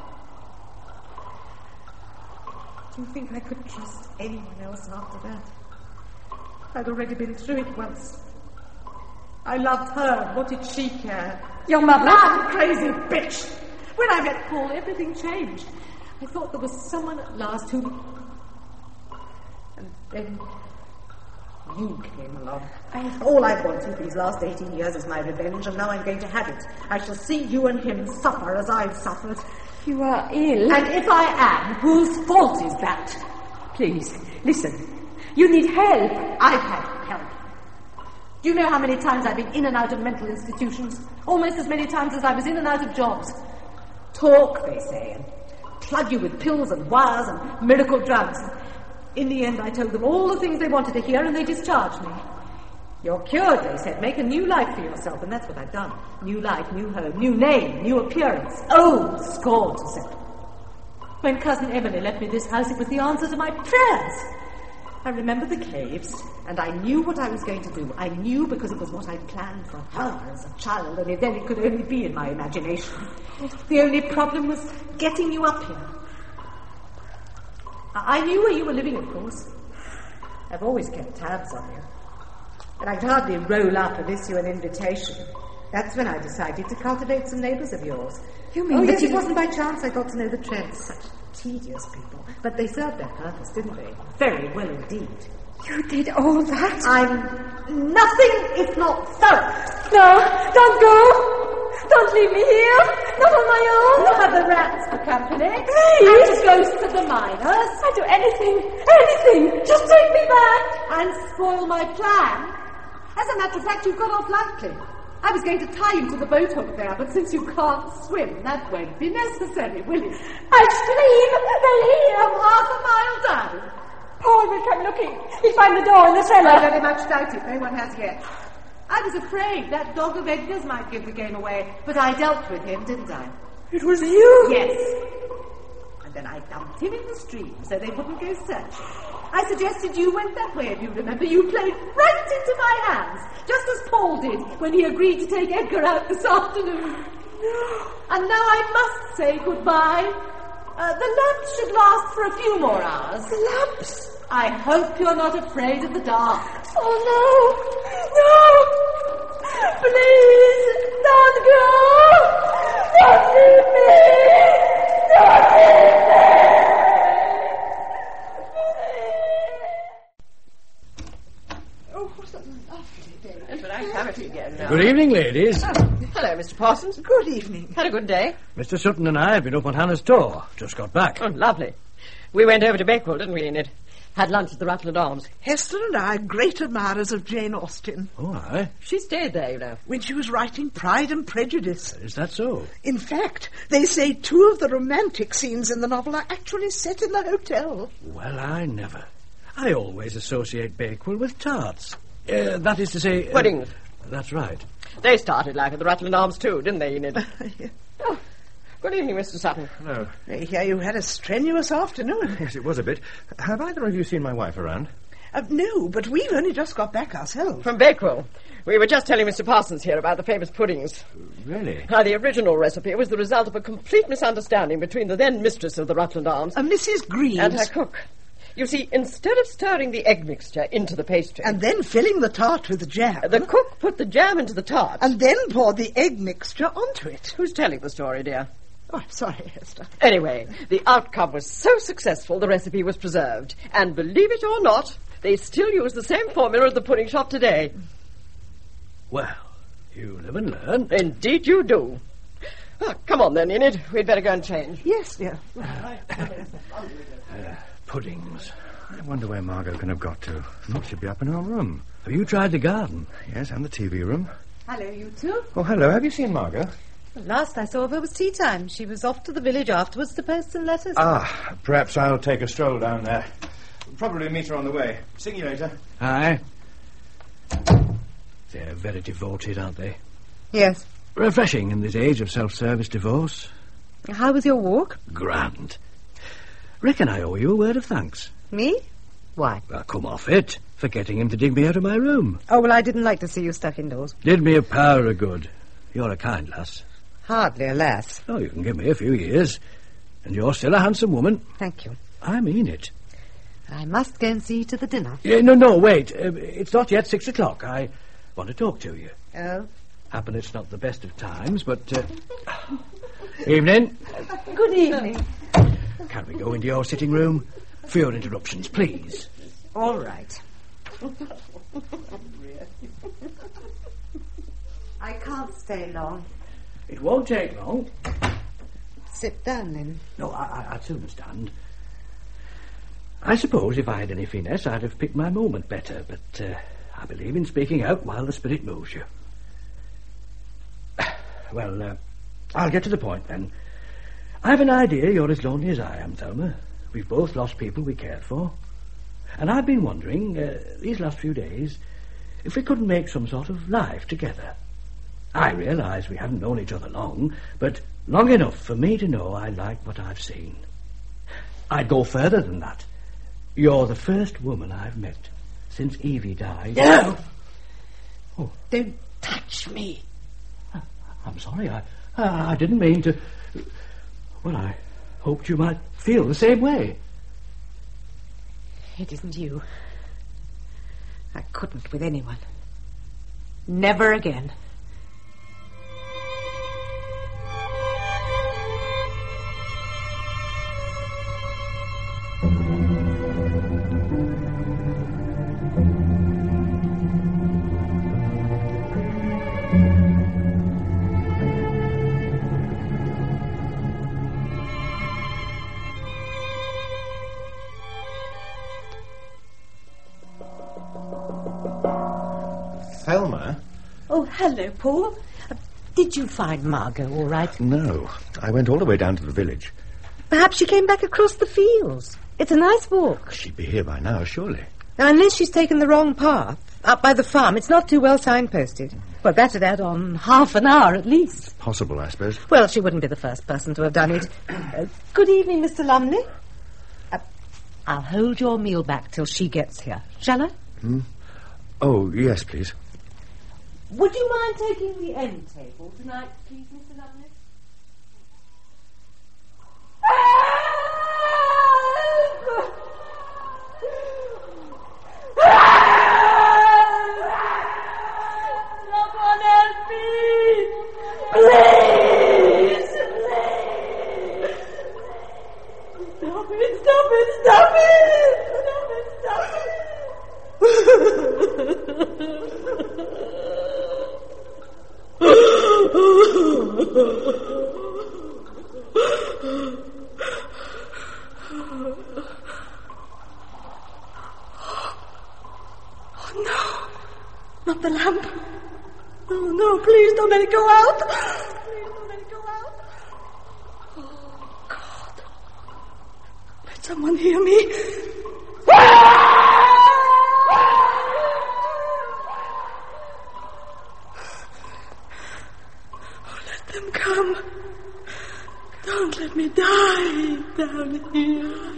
Do you think I could trust anyone else after that? I'd already been through it once. I loved her. What did she care? Your mother? That crazy bitch. When I met Paul, everything changed. I thought there was someone at last who... And then... you came along. All I've wanted these last 18 years is my revenge, and now I'm going to have it. I shall see you and him suffer as I've suffered. You are ill. And if I am, whose fault is that? Please, listen. You need help. I've had help. Do you know how many times I've been in and out of mental institutions? Almost as many times as I was in and out of jobs. Talk, they say, and plug you with pills and wires and miracle drugs. In the end, I told them all the things they wanted to hear, and they discharged me. You're cured, they said. Make a new life for yourself, and that's what I've done. New life, new home, new name, new appearance. Old score to settle. When Cousin Emily left me this house, it was the answer to my prayers. I remember the caves, and I knew what I was going to do. I knew because it was what I'd planned for her as a child, and then it could only be in my imagination. The only problem was getting you up here. I knew where you were living, of course. I've always kept tabs on you. And I'd hardly roll up and issue an invitation. That's when I decided to cultivate some neighbours of yours. You mean that yes, it wasn't by chance I got to know the Trents. Such tedious people. But they served their purpose, didn't they? Very well indeed. You did all that? I'm nothing if not thorough. No, don't go. Don't leave me here. Not on my own. You'll have the rats for company. Please. And the ghosts of the miners. I'd do anything. Just take me back. And spoil my plan. As a matter of fact, you've got off lightly. I was going to tie you to the boat over there, but since you can't swim, that won't be necessary, will it? I'd scream. They're here. From half a mile down. Paul will come looking. He'll find the door in the cellar. I very much doubt it. No one has yet. I was afraid that dog of Edgar's might give the game away, but I dealt with him, didn't I? It was you? Yes. And then I dumped him in the stream so they wouldn't go searching. I suggested you went that way, if you remember. You played right into my hands, just as Paul did when he agreed to take Edgar out this afternoon. And now I must say goodbye. The lamps should last for a few more hours. The lamps? I hope you're not afraid of the dark. Oh, no. Please, don't go. Don't leave me. Don't leave me. Oh, what a lovely day. Yes, but I have it again now. Good evening, ladies. Hello, Mr. Parsons. Good evening. Had a good day? Mr. Sutton and I have been up on Hannah's tour. Just got back. Oh, lovely. We went over to Bakewell, didn't we, Enid? Had lunch at the Rutland Arms. Hester and I are great admirers of Jane Austen. Oh, aye. She stayed there, you know. When she was writing Pride and Prejudice. Is that so? In fact, they say 2 of the romantic scenes in the novel are actually set in the hotel. Well, I never. I always associate Bakewell with tarts. That is to say... Puddings. That's right. They started life at the Rutland Arms too, didn't they, Enid? Oh, good evening, Mr. Sutton. Hello. I hear you had a strenuous afternoon. Yes, it was a bit. Have either of you seen my wife around? No, but we've only just got back ourselves. From Bakewell. We were just telling Mr. Parsons here about the famous puddings. Really? The original recipe was the result of a complete misunderstanding between the then mistress of the Rutland Arms... Mrs. Greaves. ...and her cook. You see, instead of stirring the egg mixture into the pastry... And then filling the tart with the jam... The cook put the jam into the tart... And then poured the egg mixture onto it. Who's telling the story, dear? Oh, I'm sorry, Hester. Anyway, the outcome was so successful the recipe was preserved. And believe it or not, they still use the same formula at the pudding shop today. Well, you live and learn. Indeed you do. Oh, come on then, Enid. We'd better go and change. Yes, dear. Puddings. I wonder where Margot can have got to. Thought she'd be up in her room. Have you tried the garden? Yes, and the TV room. Hello, you two. Oh, hello. Have you seen Margot? The last I saw of her was tea time. She was off to the village afterwards to post some letters. Ah, perhaps I'll take a stroll down there. Probably meet her on the way. See you later. Aye. They're very devoted, aren't they? Yes. Refreshing in this age of self-service divorce. How was your walk? Grand. Reckon I owe you a word of thanks. Me? Why? Well, come off it. For getting him to dig me out of my room. Oh, well, I didn't like to see you stuck indoors. Did me a power of good. You're a kind lass. Hardly a lass. Oh, you can give me a few years. And you're still a handsome woman. Thank you. I mean it. I must go and see you to the dinner. No, wait. It's not yet 6 o'clock. I want to talk to you. Oh? Happen it's not the best of times, but... Evening. Good evening. Can we go into your sitting room? Fewer interruptions, please. All right. I can't stay long. It won't take long. Sit down, then. No, I'd sooner stand. I suppose if I had any finesse, I'd have picked my moment better, but I believe in speaking out while the spirit moves you. Well, I'll get to the point, then. I've an idea you're as lonely as I am, Thelma. We've both lost people we cared for. And I've been wondering, these last few days, if we couldn't make some sort of life together. I realise we haven't known each other long, but long enough for me to know I like what I've seen. I'd go further than that. You're the first woman I've met since Evie died. No! Oh. Don't touch me. I'm sorry, I didn't mean to... Well, I hoped you might feel the same way. It isn't you. I couldn't with anyone. Never again. Thelma? Oh, hello, Paul. Did you find Margot all right? No. I went all the way down to the village. Perhaps she came back across the fields. It's a nice walk. She'd be here by now, surely. Now, unless she's taken the wrong path, up by the farm, it's not too well signposted. Well, that'd add on half an hour at least. Possible, I suppose. Well, she wouldn't be the first person to have done it. Good evening, Mr. Lumley. I'll hold your meal back till she gets here. Shall I? Oh, yes, please. Would you mind taking the end table tonight, please, Mr. Lumley? Someone help me! Please! Stop it! Stop it! Stop it! Stop it! Stop it! Oh, no. Not the lamp. Oh, no, please don't let it go out. Please don't let it go out. Oh, God. Let someone hear me. Oh, let them come. Don't let me die down here.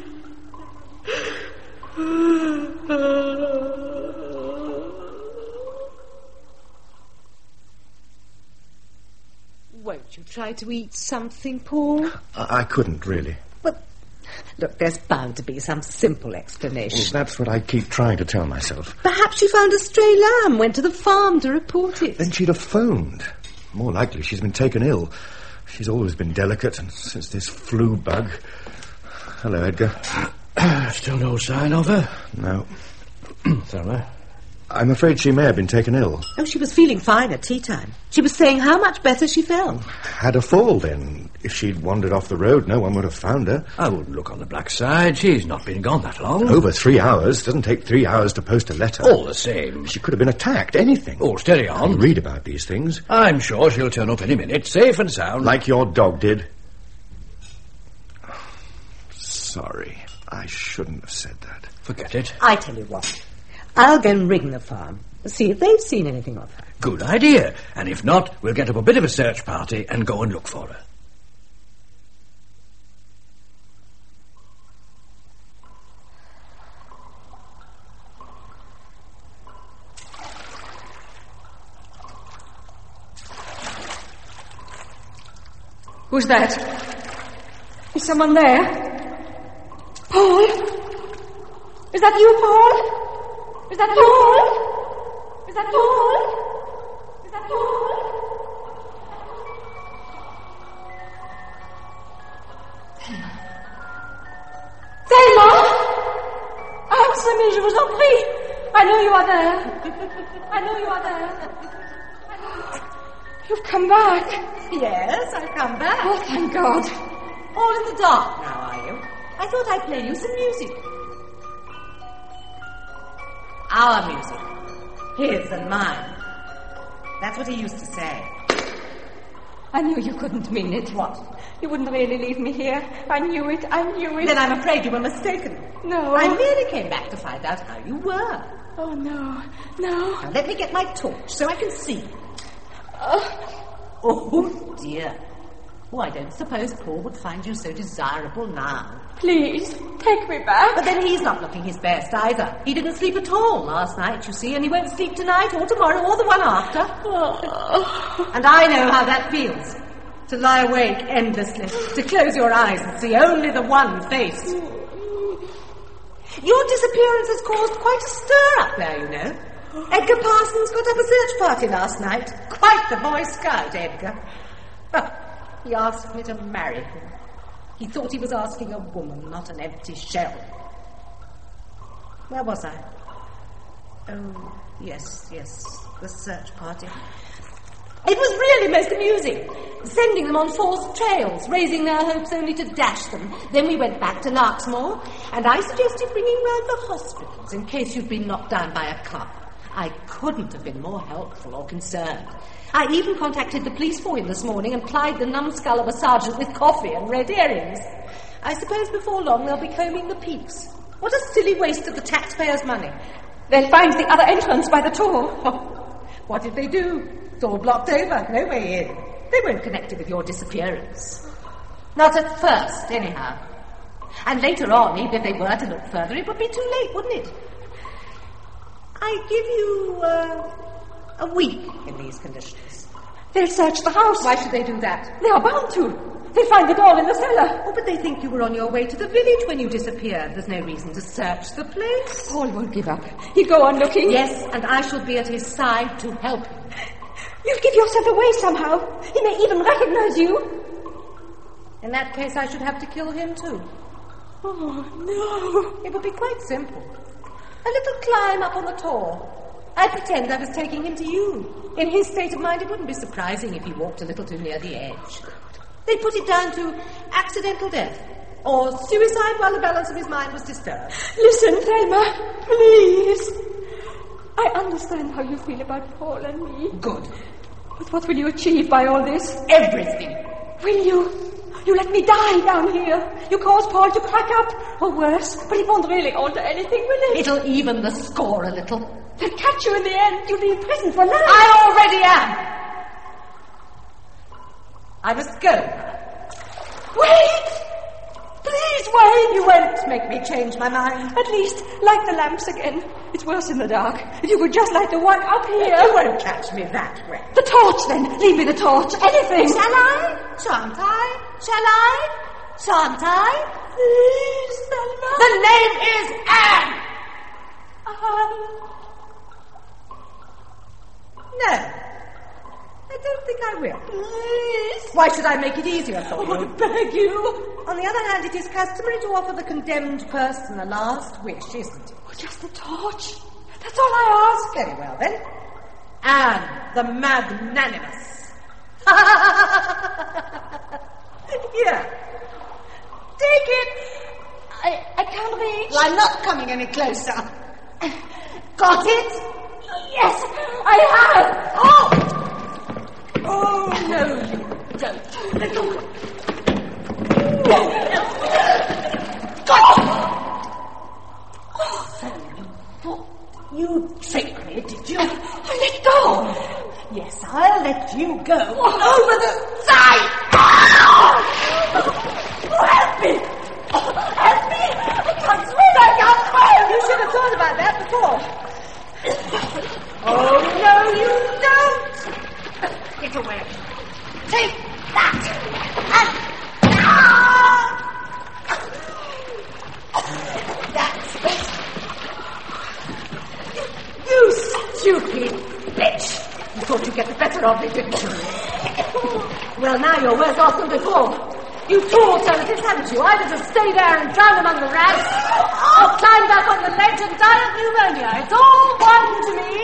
Won't you try to eat something, Paul? I couldn't, really. But, look, there's bound to be some simple explanation. Well, that's what I keep trying to tell myself. Perhaps she found a stray lamb, went to the farm to report it. Then she'd have phoned. More likely she's been taken ill. She's always been delicate, and since this flu bug... Hello, Edgar. Still no sign of her? No. Thelma? I'm afraid she may have been taken ill. Oh, she was feeling fine at tea time. She was saying how much better she felt. Had a fall, then. If she'd wandered off the road, no one would have found her. I wouldn't look on the black side. She's not been gone that long. Over 3 hours. Doesn't take 3 hours to post a letter. All the same. She could have been attacked. Anything. Oh, steady on. I read about these things. I'm sure she'll turn up any minute, safe and sound. Like your dog did. Sorry. I shouldn't have said that. Forget it. I tell you what. I'll go and ring the farm. See if they've seen anything of her. Good idea. And if not, we'll get up a bit of a search party and go and look for her. Who's that? Is someone there? Paul? Is that you, Paul? Is that Paul? Is that Paul? Is that Paul? Thelma! Answer me, je vous en prie. I know you are there. I know you are there. You've come back. Yes, I've come back. Oh, thank God. All in the dark now, are you? I thought I'd play you some music. Our music. His and mine. That's what he used to say. I knew you couldn't mean it. What? You wouldn't really leave me here. I knew it. I knew it. Then I'm afraid you were mistaken. No. I merely came back to find out how you were. Oh, no. No. Now let me get my torch so I can see. Oh, dear. Oh, I don't suppose Paul would find you so desirable now. Please, take me back. But then he's not looking his best either. He didn't sleep at all last night, you see, and he won't sleep tonight or tomorrow or the one after. Oh. And I know how that feels. To lie awake endlessly, to close your eyes and see only the one face. Your disappearance has caused quite a stir up there, you know. Edgar Parsons got up a search party last night. Quite the Boy Scout, Edgar. He asked me to marry him. He thought he was asking a woman, not an empty shell. Where was I? Oh, yes, the search party. It was really most amusing. Sending them on false trails, raising their hopes only to dash them. Then we went back to Larksmoor, and I suggested bringing round the hospitals in case you'd been knocked down by a car. I couldn't have been more helpful or concerned. I even contacted the police for him this morning and plied the numbskull of a sergeant with coffee and red herrings. I suppose before long they'll be combing the peaks. What a silly waste of the taxpayers' money. They'll find the other entrance by the door. What did they do? It's all blocked over. No way in. They weren't connected with your disappearance. Not at first, anyhow. And later on, even if they were to look further, it would be too late, wouldn't it? I give you a week in these conditions. They'll search the house. Why should they do that? They are bound to. They'll find the door in the cellar. Oh, but they think you were on your way to the village when you disappeared. There's no reason to search the place. Paul won't give up. He'll go on looking. Yes, and I shall be at his side to help him. You'll give yourself away somehow. He may even recognize you. In that case, I should have to kill him too. Oh, no. It would be quite simple. A little climb up on the tor. I'd pretend I was taking him to you. In his state of mind, it wouldn't be surprising if he walked a little too near the edge. They'd put it down to accidental death or suicide while the balance of his mind was disturbed. Listen, Thelma, please. I understand how you feel about Paul and me. Good. But what will you achieve by all this? Everything. Will you? You let me die down here. You cause Paul to crack up. Or worse, but it won't really alter anything, will it? It'll even the score a little. They'll catch you in the end. You'll be in prison for life. I already am. I must go. Wait! Please wait! You won't make me change my mind. At least, light the lamps again. It's worse in the dark. If you could just light the one up here. You won't catch me that way. The torch, then. Leave me the torch. Anything. Shall I? Shan't I? Shall I? Shan't I? Please, Thelma. The name is Anne! No. I don't think I will. Please. Why should I make it easier for you? I beg you. On the other hand, it is customary to offer the condemned person a last wish, isn't it? Oh, just the torch. That's all I ask. Very well, then. Anne, the magnanimous. Here. Take it. I can't reach. Well, I'm not coming any closer. Got it? Yes, I have. Oh, no, you don't. You tricked me, did you? Let go. Yes, I'll let you go. Over the side. Help me. Help me. I can't swim. I can't swim. You should have thought about that before. Oh, no, you don't. Get away. Take that. That's better. You stupid bitch. You thought you'd get the better of me, didn't you? Well, now you're worse off than before. You two alternatives, haven't you? Either to stay there and drown among the rags, or climb back on the ledge and die of pneumonia. It's all one to me.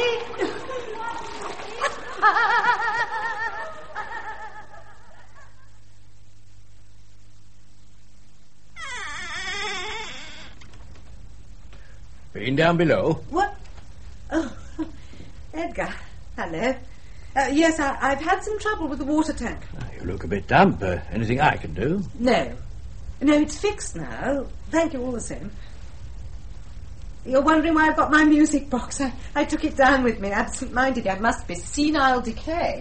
Been down below? What? Oh, Edgar. Hello. Yes, I've had some trouble with the water tank. You look a bit damp. Anything I can do? No. No, it's fixed now. Thank you all the same. You're wondering why I've got my music box. I took it down with me, absent-minded. I must be senile decay.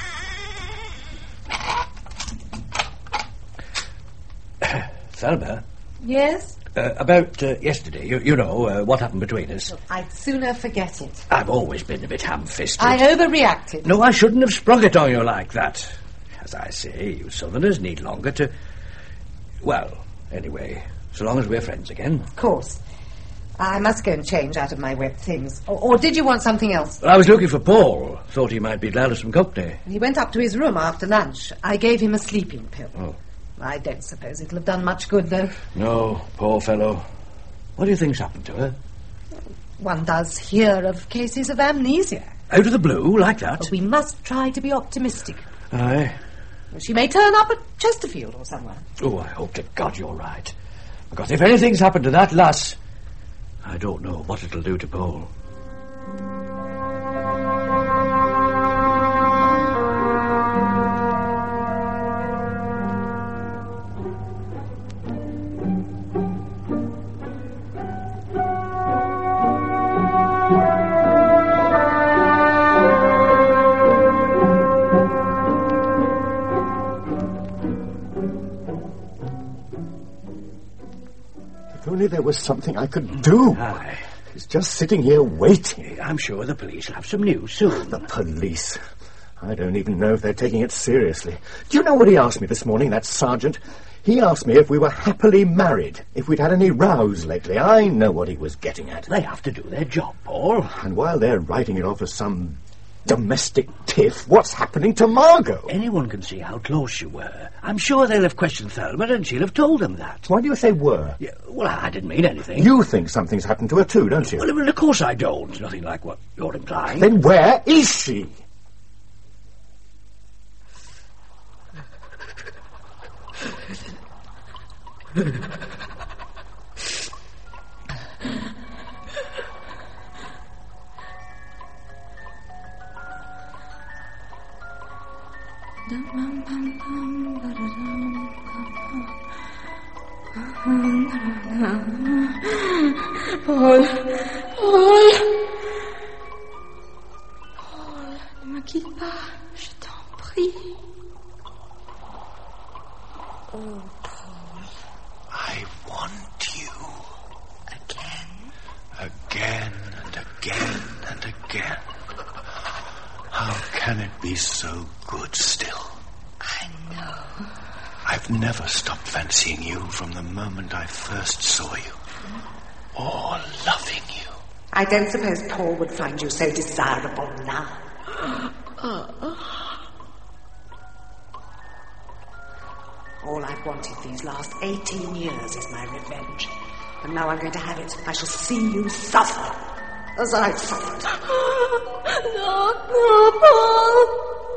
Thelma? Yes? About yesterday, you know, what happened between us. Look, I'd sooner forget it. I've always been a bit ham-fisted. I overreacted. No, I shouldn't have sprung it on you like that. As I say, you Southerners need longer to... Well, anyway, so long as we're friends again. Of course. I must go and change out of my wet things. Or did you want something else? Well, I was looking for Paul. Thought he might be glad of some company. He went up to his room after lunch. I gave him a sleeping pill. Oh. I don't suppose it'll have done much good, though. No, poor fellow. What do you think's happened to her? One does hear of cases of amnesia. Out of the blue, like that? But we must try to be optimistic. Aye. She may turn up at Chesterfield or somewhere. Oh, I hope to God you're right. Because if anything's happened to that lass, I don't know what it'll do to Paul. there was something I could do. Aye. He's just sitting here waiting. I'm sure the police will have some news soon. The police? I don't even know if they're taking it seriously. Do you know what he asked me this morning, that sergeant? He asked me if we were happily married, if we'd had any rows lately. I know what he was getting at. They have to do their job, Paul. And while they're writing it off as some domestic tiff, what's happening to Margot? Anyone can see how close you were. I'm sure they'll have questioned Thelma and she'll have told them that. Why do you say were? Yeah, well, I didn't mean anything. You think something's happened to her too, don't you? Well, of course I don't. Nothing like what you're implying. Then where is she? Paul, ne me quitte pas, je t'en prie. Oh, Paul. I want you. Again? Again and again and again. How can it be so good still? I know. I've never stopped fancying you from the moment I first saw you. Or loving you. I don't suppose Paul would find you so desirable now. All I've wanted these last 18 years is my revenge. And now I'm going to have it. I shall see you suffer as I've suffered. No, Paul.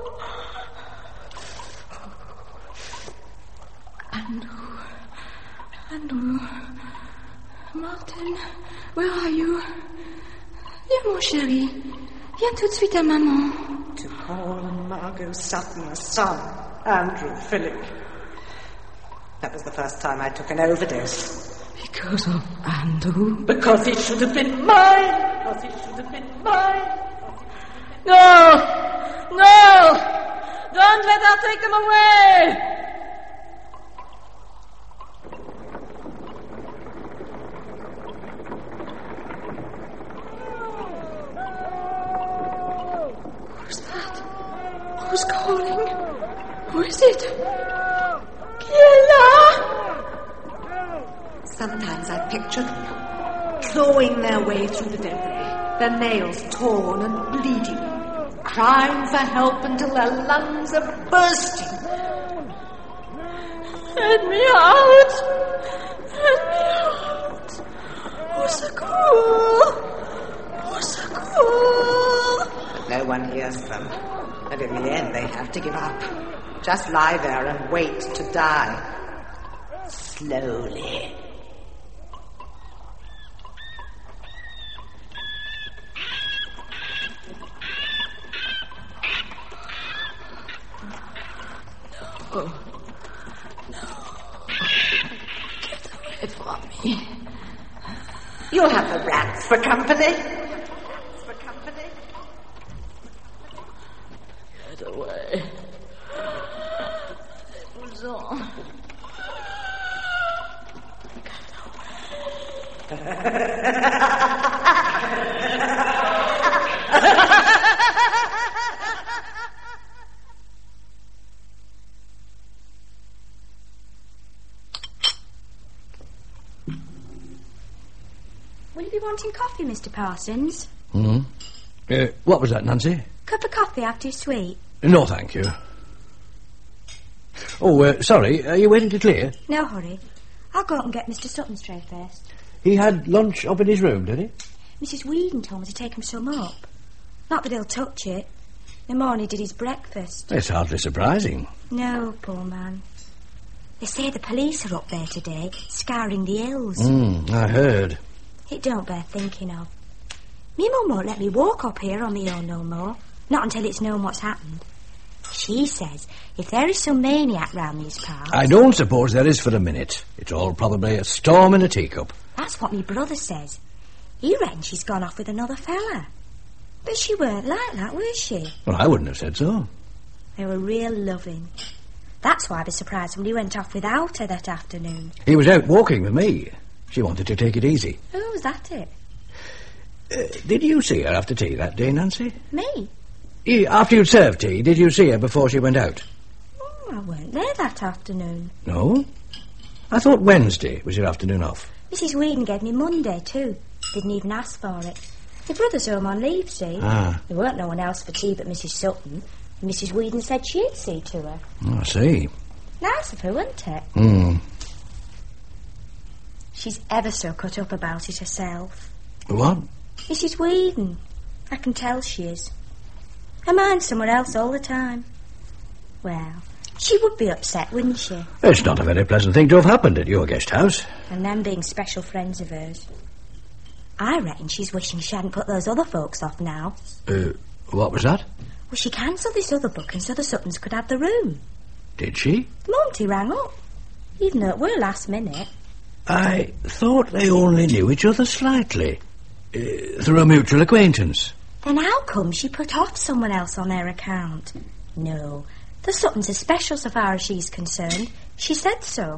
Andrew. Martin, where are you? Viens, mon chéri. Viens tout de suite à maman. To Paul and Margot Sutton, a son, Andrew Philip. That was the first time I took an overdose. Because of Andrew? Because he should have been mine! Because he should have been mine! No! No! Don't let her take him away! Who's calling? Who is it? Qui est là? Sometimes I picture them, clawing their way through the debris, their nails torn and bleeding, crying for help until their lungs are bursting. Let me out! Let me out! Au secours! Au secours! No one hears them. And in the end, they have to give up. Just lie there and wait to die. Slowly. No. Get away from me. You'll have the rats for company. Get away. Les bousons. Will you be wanting coffee, Mr. Parsons? What was that, Nancy? Cup of coffee after your sweet? No, thank you. Oh, sorry, are you waiting to clear? No hurry. I'll go up and get Mr. Sutton's tray first. He had lunch up in his room, did he? Mrs. Whedon told me to take him some up. Not that he'll touch it. The morning he did his breakfast. It's hardly surprising. No, poor man. They say the police are up there today, scouring the hills. I heard. It don't bear thinking of. Me mum won't let me walk up here on me own no more. Not until it's known what's happened. She says if there is some maniac round these parts... I don't suppose there is for a minute. It's all probably a storm in a teacup. That's what me brother says. He reckons she's gone off with another fella. But she weren't like that, was she? Well, I wouldn't have said so. They were real loving. That's why I was surprised when he went off without her that afternoon. He was out walking with me. She wanted to take it easy. Oh, was that it? Did you see her after tea that day, Nancy? Me? After you'd served tea, did you see her before she went out? Oh, I weren't there that afternoon. No? I thought Wednesday was your afternoon off. Mrs. Whedon gave me Monday, too. Didn't even ask for it. My brother's home on leave, see? Ah. There weren't no one else for tea but Mrs. Sutton. And Mrs. Whedon said she'd see to her. Oh, I see. Nice of her, wasn't it? Hmm. She's ever so cut up about it herself. What? Mrs. Whedon. I can tell she is. Her mind's somewhere else all the time. Well, she would be upset, wouldn't she? It's not a very pleasant thing to have happened at your guest house. And them being special friends of hers. I reckon she's wishing she hadn't put those other folks off now. What was that? Well, she cancelled this other booking so the Suttons could have the room. Did she? Monty rang up, even though it were last minute. I thought they only knew each other slightly. Through a mutual acquaintance. Then how come she put off someone else on her account? No, the Suttons are special so far as she's concerned. She said so.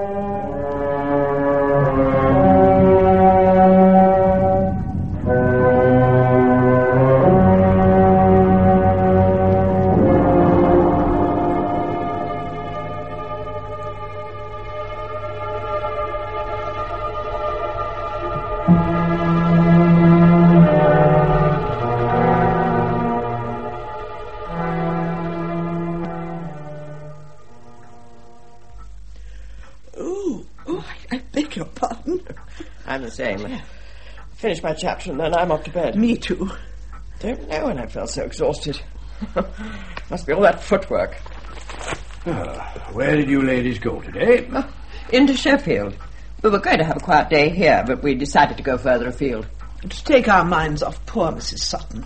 I'm the same. Finish my chapter and then I'm off to bed. Me too. Don't know when I felt so exhausted. Must be all that footwork. Where did you ladies go today? Into Sheffield. We were going to have a quiet day here, but we decided to go further afield. To take our minds off poor Mrs. Sutton.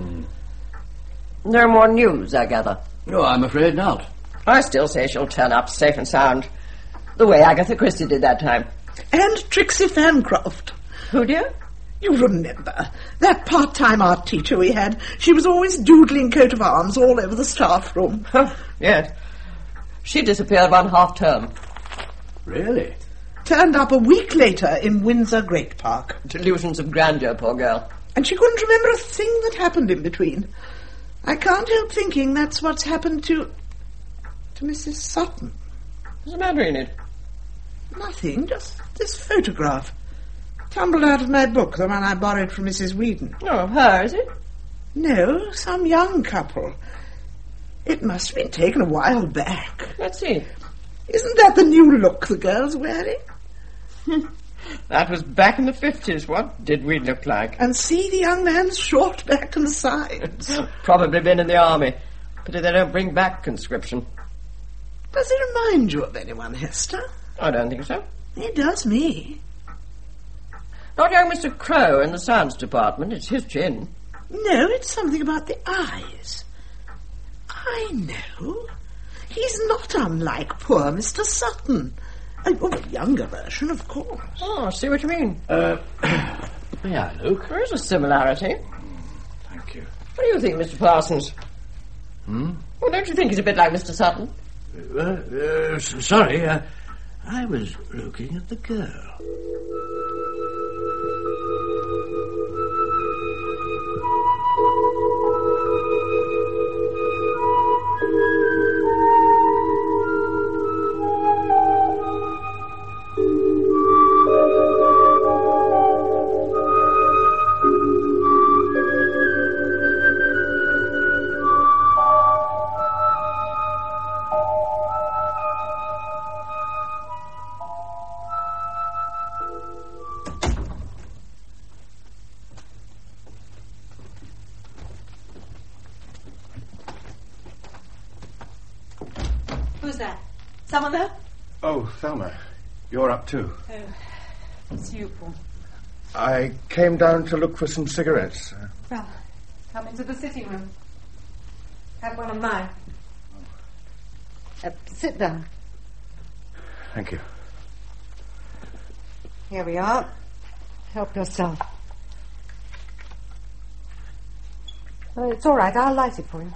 No more news, I gather. No, I'm afraid not. I still say she'll turn up safe and sound. The way Agatha Christie did that time. And Trixie Fancroft. Who, dear? You remember that part-time art teacher we had? She was always doodling coat of arms all over the staff room. Yes. She disappeared one half-term. Really? Turned up a week later in Windsor Great Park. Delusions of grandeur, poor girl. And she couldn't remember a thing that happened in between. I can't help thinking that's what's happened to Mrs. Sutton. What's the matter in it? Nothing, just this photograph. Tumbled out of my book, the one I borrowed from Mrs. Whedon. Oh, her, is it? No, some young couple. It must have been taken a while back. Let's see. Isn't that the new look the girl's wearing? That was back in the 50s. What did we look like? And see the young man's short back and sides. Probably been in the army. Pity they don't bring back conscription. Does it remind you of anyone, Hester? I don't think so. It does me. Not young Mr. Crowe in the science department. It's his chin. No, it's something about the eyes. I know. He's not unlike poor Mr. Sutton. A younger version, of course. Oh, I see what you mean. May I look? There is a similarity. Thank you. What do you think, Mr. Parsons? Well, don't you think he's a bit like Mr. Sutton? Sorry, I was looking at the girl. Who's that? Someone there? Oh, Thelma. You're up too. Oh, it's you, Paul. I came down to look for some cigarettes. Well, come into the sitting room. Have one of mine. Sit down. Thank you. Here we are. Help yourself. Oh, it's all right. I'll light it for you.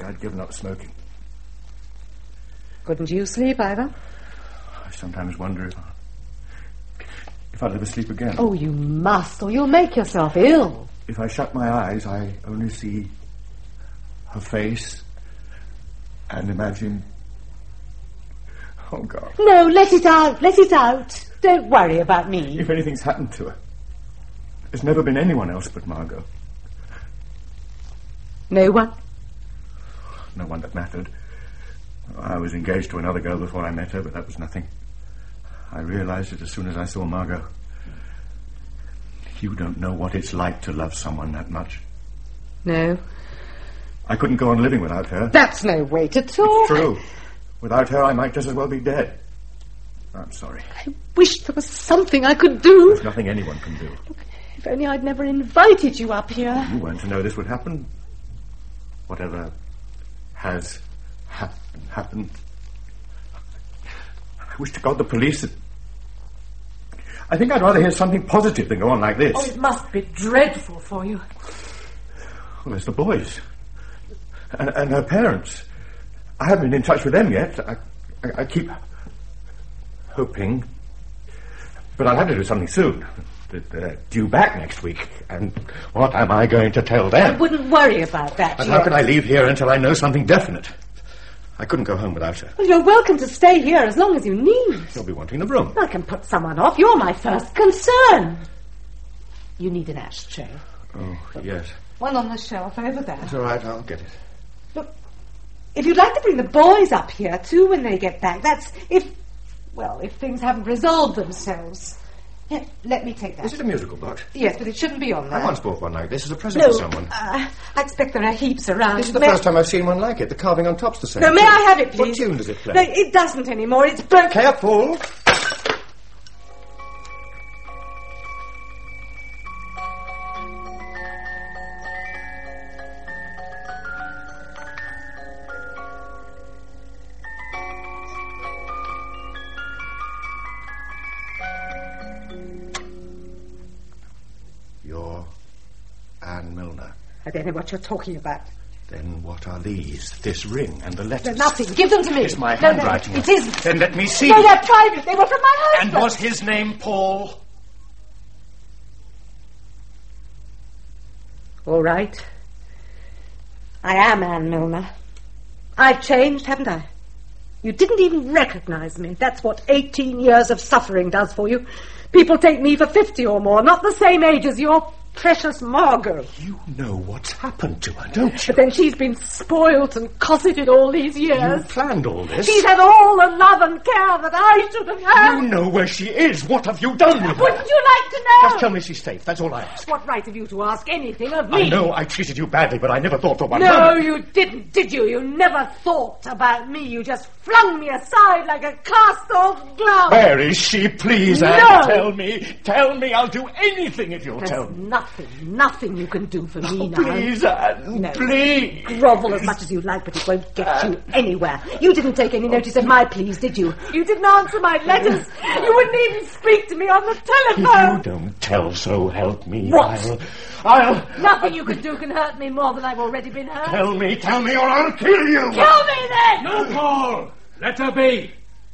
I'd given up smoking. Couldn't you sleep either? I sometimes wonder if I'll ever sleep again. Oh, you must, or you'll make yourself ill. If I shut my eyes, I only see her face and imagine... Oh, God. No, let it out. Let it out. Don't worry about me. If anything's happened to her, there's never been anyone else but Margot. No one? No one that mattered. I was engaged to another girl before I met her, but that was nothing. I realized it as soon as I saw Margot. You don't know what it's like to love someone that much. No. I couldn't go on living without her. That's no way to talk. It's true. Without her, I might just as well be dead. I'm sorry. I wish there was something I could do. There's nothing anyone can do. If only I'd never invited you up here. You weren't to know this would happen. Whatever has happened. I wish to God the police had... I think I'd rather hear something positive than go on like this. Oh, it must be dreadful for you. Well, there's the boys. And her parents. I haven't been in touch with them yet. I keep hoping. But I'll have to do something soon. They're due back next week. And what am I going to tell them? I wouldn't worry about that. And how can I leave here until I know something definite? I couldn't go home without her. Well, you're welcome to stay here as long as you need. You'll be wanting the room. I can put someone off. You're my first concern. You need an ashtray. Oh, yes. One on the shelf over there. It's all right, I'll get it. Look, if you'd like to bring the boys up here, too, when they get back, that's if things haven't resolved themselves. Here, let me take that. Is it a musical box? Yes, but it shouldn't be on there. I once bought one like this as a present for someone. I expect there are heaps around. This is the first time I've seen one like it. The carving on top's the same. No, may I have it, please? What tune does it play? No, it doesn't anymore. It's broken. Careful! I don't know what you're talking about. Then what are these? This ring and the letters? They're nothing. Give them to me. It's my handwriting. No, it isn't. Then let me see. No, they're private. They were from my husband. And was his name Paul? All right. I am Anne Milner. I've changed, haven't I? You didn't even recognize me. That's what 18 years of suffering does for you. People take me for 50 or more, not the same age as your precious Margot. You know what's happened to her, don't you? But then she's been spoilt and cosseted all these years. You planned all this? She's had all the love and care that I should have had. You know where she is. What have you done with her? Wouldn't you like to know? Just tell me she's safe. That's all I ask. What right have you to ask anything of me? I know I treated you badly, but I never thought for one moment. moment. No, you didn't, did you? You never thought about me. You just flung me aside like a cast-off glove. Where is she? Please, no. Anne, tell me. Tell me. I'll do anything if you'll tell me. Nothing you can do for me now. Please, Anne, no. Please. Grovel as much as you like, but it won't get you anywhere. You didn't take any notice of my pleas, did you? You didn't answer my letters. You wouldn't even speak to me on the telephone. You don't tell, so help me. What? I'll... Nothing you can do can hurt me more than I've already been hurt. Tell me, or I'll kill you. Kill me, then! No, Paul! Let her be.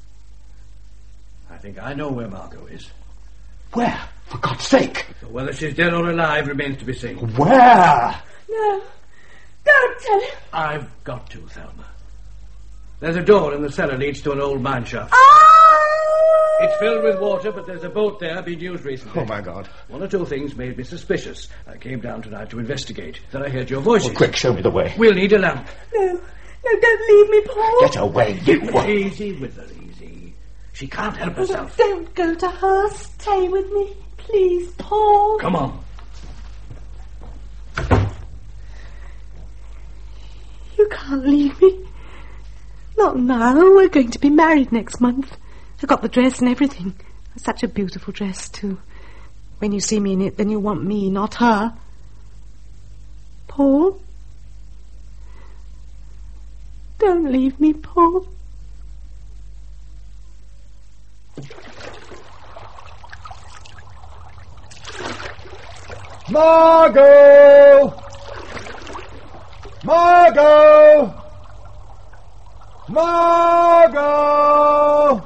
I think I know where Margot is. Where? For God's sake. Whether she's dead or alive remains to be seen. Where? No. Don't tell him. I've got to, Thelma. There's a door in the cellar leads to an old mine shaft. It's filled with water, but there's a boat there being used recently. Oh, my God. One or two things made me suspicious. I came down tonight to investigate. Then I heard your voices. Well, quick, show me the way. We'll need a lamp. No, don't leave me, Paul. Get away, you. Easy with her, easy. She can't help herself. Don't go to her. Stay with me. Please, Paul. Come on. You can't leave me. Not now. We're going to be married next month. I got the dress and everything. Such a beautiful dress, too. When you see me in it, then you want me, not her. Paul? Don't leave me, Paul. Margot! Margot! Margot!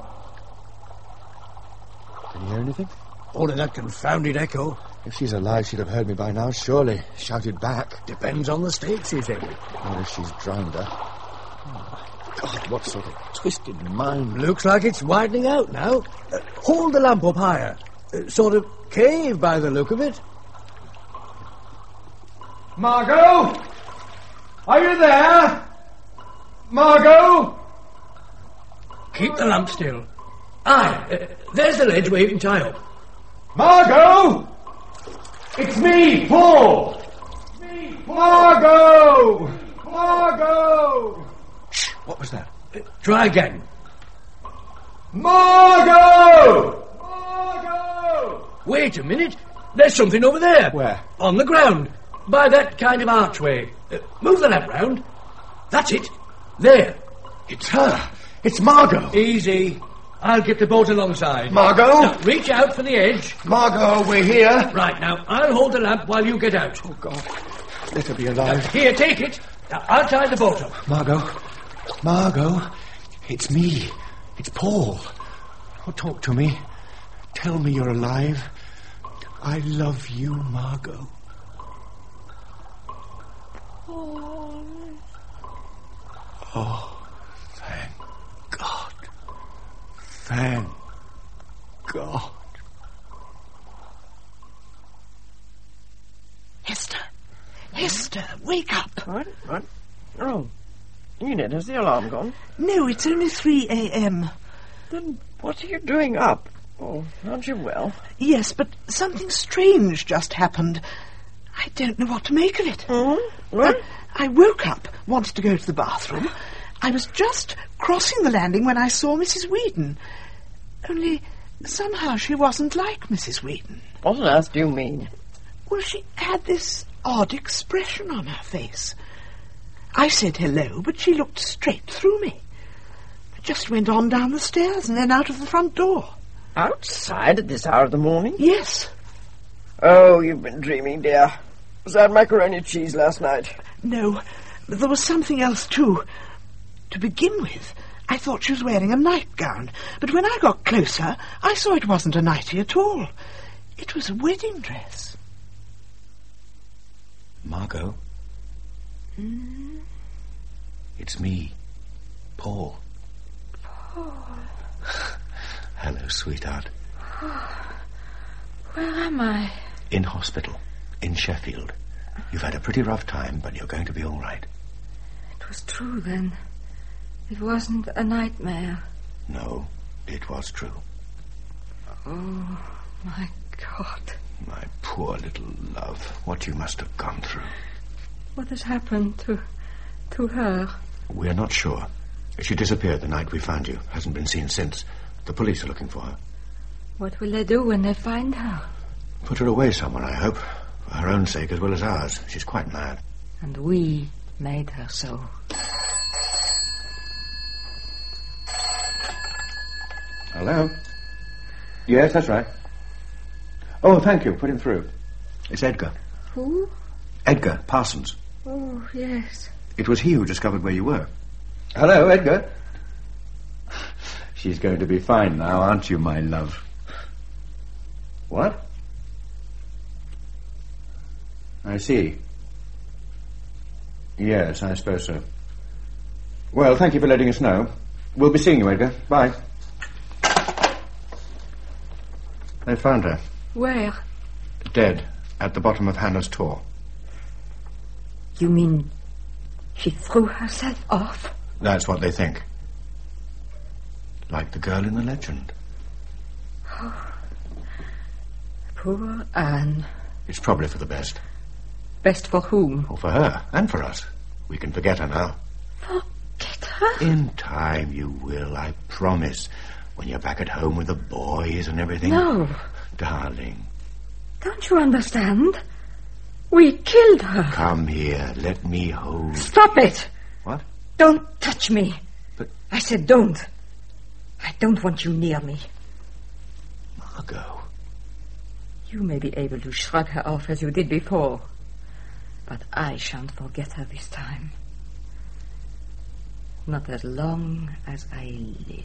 Can you hear anything? Only that confounded echo. If she's alive, she'd have heard me by now, surely. Shouted back. Depends on the state she's in. Or if she's drowned her. Oh, my God, what sort of twisted mind. Looks like it's widening out now. Hold the lamp up higher. Sort of cave by the look of it. Margot! Are you there? Margot! Keep the lamp still. Aye, there's the ledge waving tie up. Margot! It's me, Paul! Margot! Margot! Shh, what was that? Try again. Margot! Margot! Wait a minute. There's something over there. Where? On the ground. By that kind of archway. Move the lamp round. That's it. There. It's her. It's Margot. Easy. I'll get the boat alongside. Margot? Now, reach out for the edge. Margot, we're here. Right, now, I'll hold the lamp while you get out. Oh, God. Let her be alive. Here, take it. Now, I'll tie the boat up. Margot. Margot. It's me. It's Paul. Oh, talk to me. Tell me you're alive. I love you, Margot. Oh, thank God. Thank God. Hester! Hester, wake up! What? Oh, Enid, has the alarm gone? No, it's only 3 a.m. Then what are you doing up? Oh, aren't you well? Yes, but something strange just happened. I don't know what to make of it. What? I woke up, wanted to go to the bathroom. I was just crossing the landing when I saw Mrs. Whedon. Only somehow she wasn't like Mrs. Whedon. What on earth do you mean? Well, she had this odd expression on her face. I said hello, but she looked straight through me. I just went on down the stairs and then out of the front door. Outside at this hour of the morning? Yes. Oh, you've been dreaming, dear. Was that macaroni cheese last night? No, there was something else too. To begin with, I thought she was wearing a nightgown, but when I got closer, I saw it wasn't a nightie at all. It was a wedding dress. Margot? It's me, Paul. Paul. Hello, sweetheart. Where am I? In hospital, in Sheffield. You've had a pretty rough time, but you're going to be all right. It was true then. It wasn't a nightmare. No, it was true. Oh, my God. My poor little love, what you must have gone through. What has happened to her? We're not sure. She disappeared the night we found you. Hasn't been seen since. The police are looking for her. What will they do when they find her? Put her away somewhere, I hope. For her own sake as well as ours. She's quite mad. And we made her so. Hello? Yes, that's right. Oh, thank you. Put him through. It's Edgar. Who? Edgar Parsons. Oh, yes. It was he who discovered where you were. Hello, Edgar. She's going to be fine now, aren't you, my love? What? I see. Yes, I suppose so. Well, thank you for letting us know. We'll be seeing you, Edgar. Bye. They found her. Where? Dead, at the bottom of Hannah's Tor. You mean she threw herself off? That's what they think. Like the girl in the legend. Oh, poor Anne. It's probably for the best. Best for whom? Oh, for her, and for us. We can forget her now. Forget her? In time you will, I promise. When you're back at home with the boys and everything. No. Darling. Don't you understand? We killed her. Come here, let me hold. Stop it! What? Don't touch me. But... I said don't. I don't want you near me. Margot. You may be able to shrug her off as you did before, but I shan't forget her this time. Not as long as I live.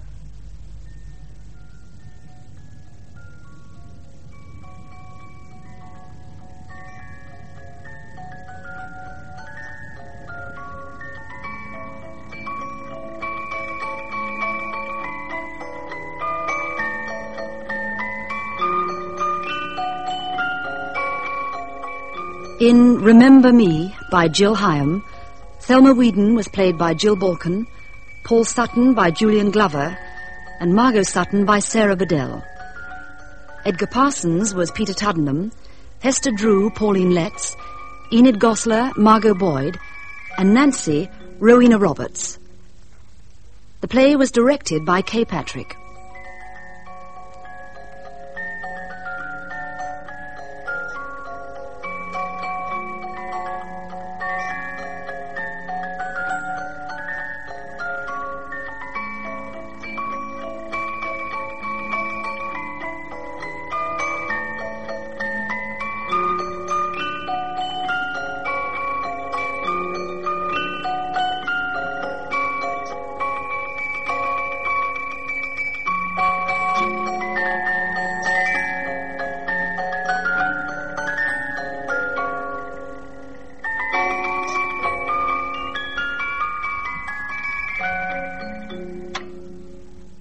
In Remember Me by Jill Hyam, Thelma Whedon was played by Jill Balkan, Paul Sutton by Julian Glover, and Margot Sutton by Sarah Bedell. Edgar Parsons was Peter Tuddenham, Hester Drew, Pauline Letts, Enid Gosler, Margot Boyd, and Nancy, Rowena Roberts. The play was directed by Kay Patrick.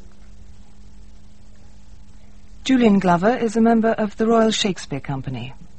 Julian Glover is a member of the Royal Shakespeare Company.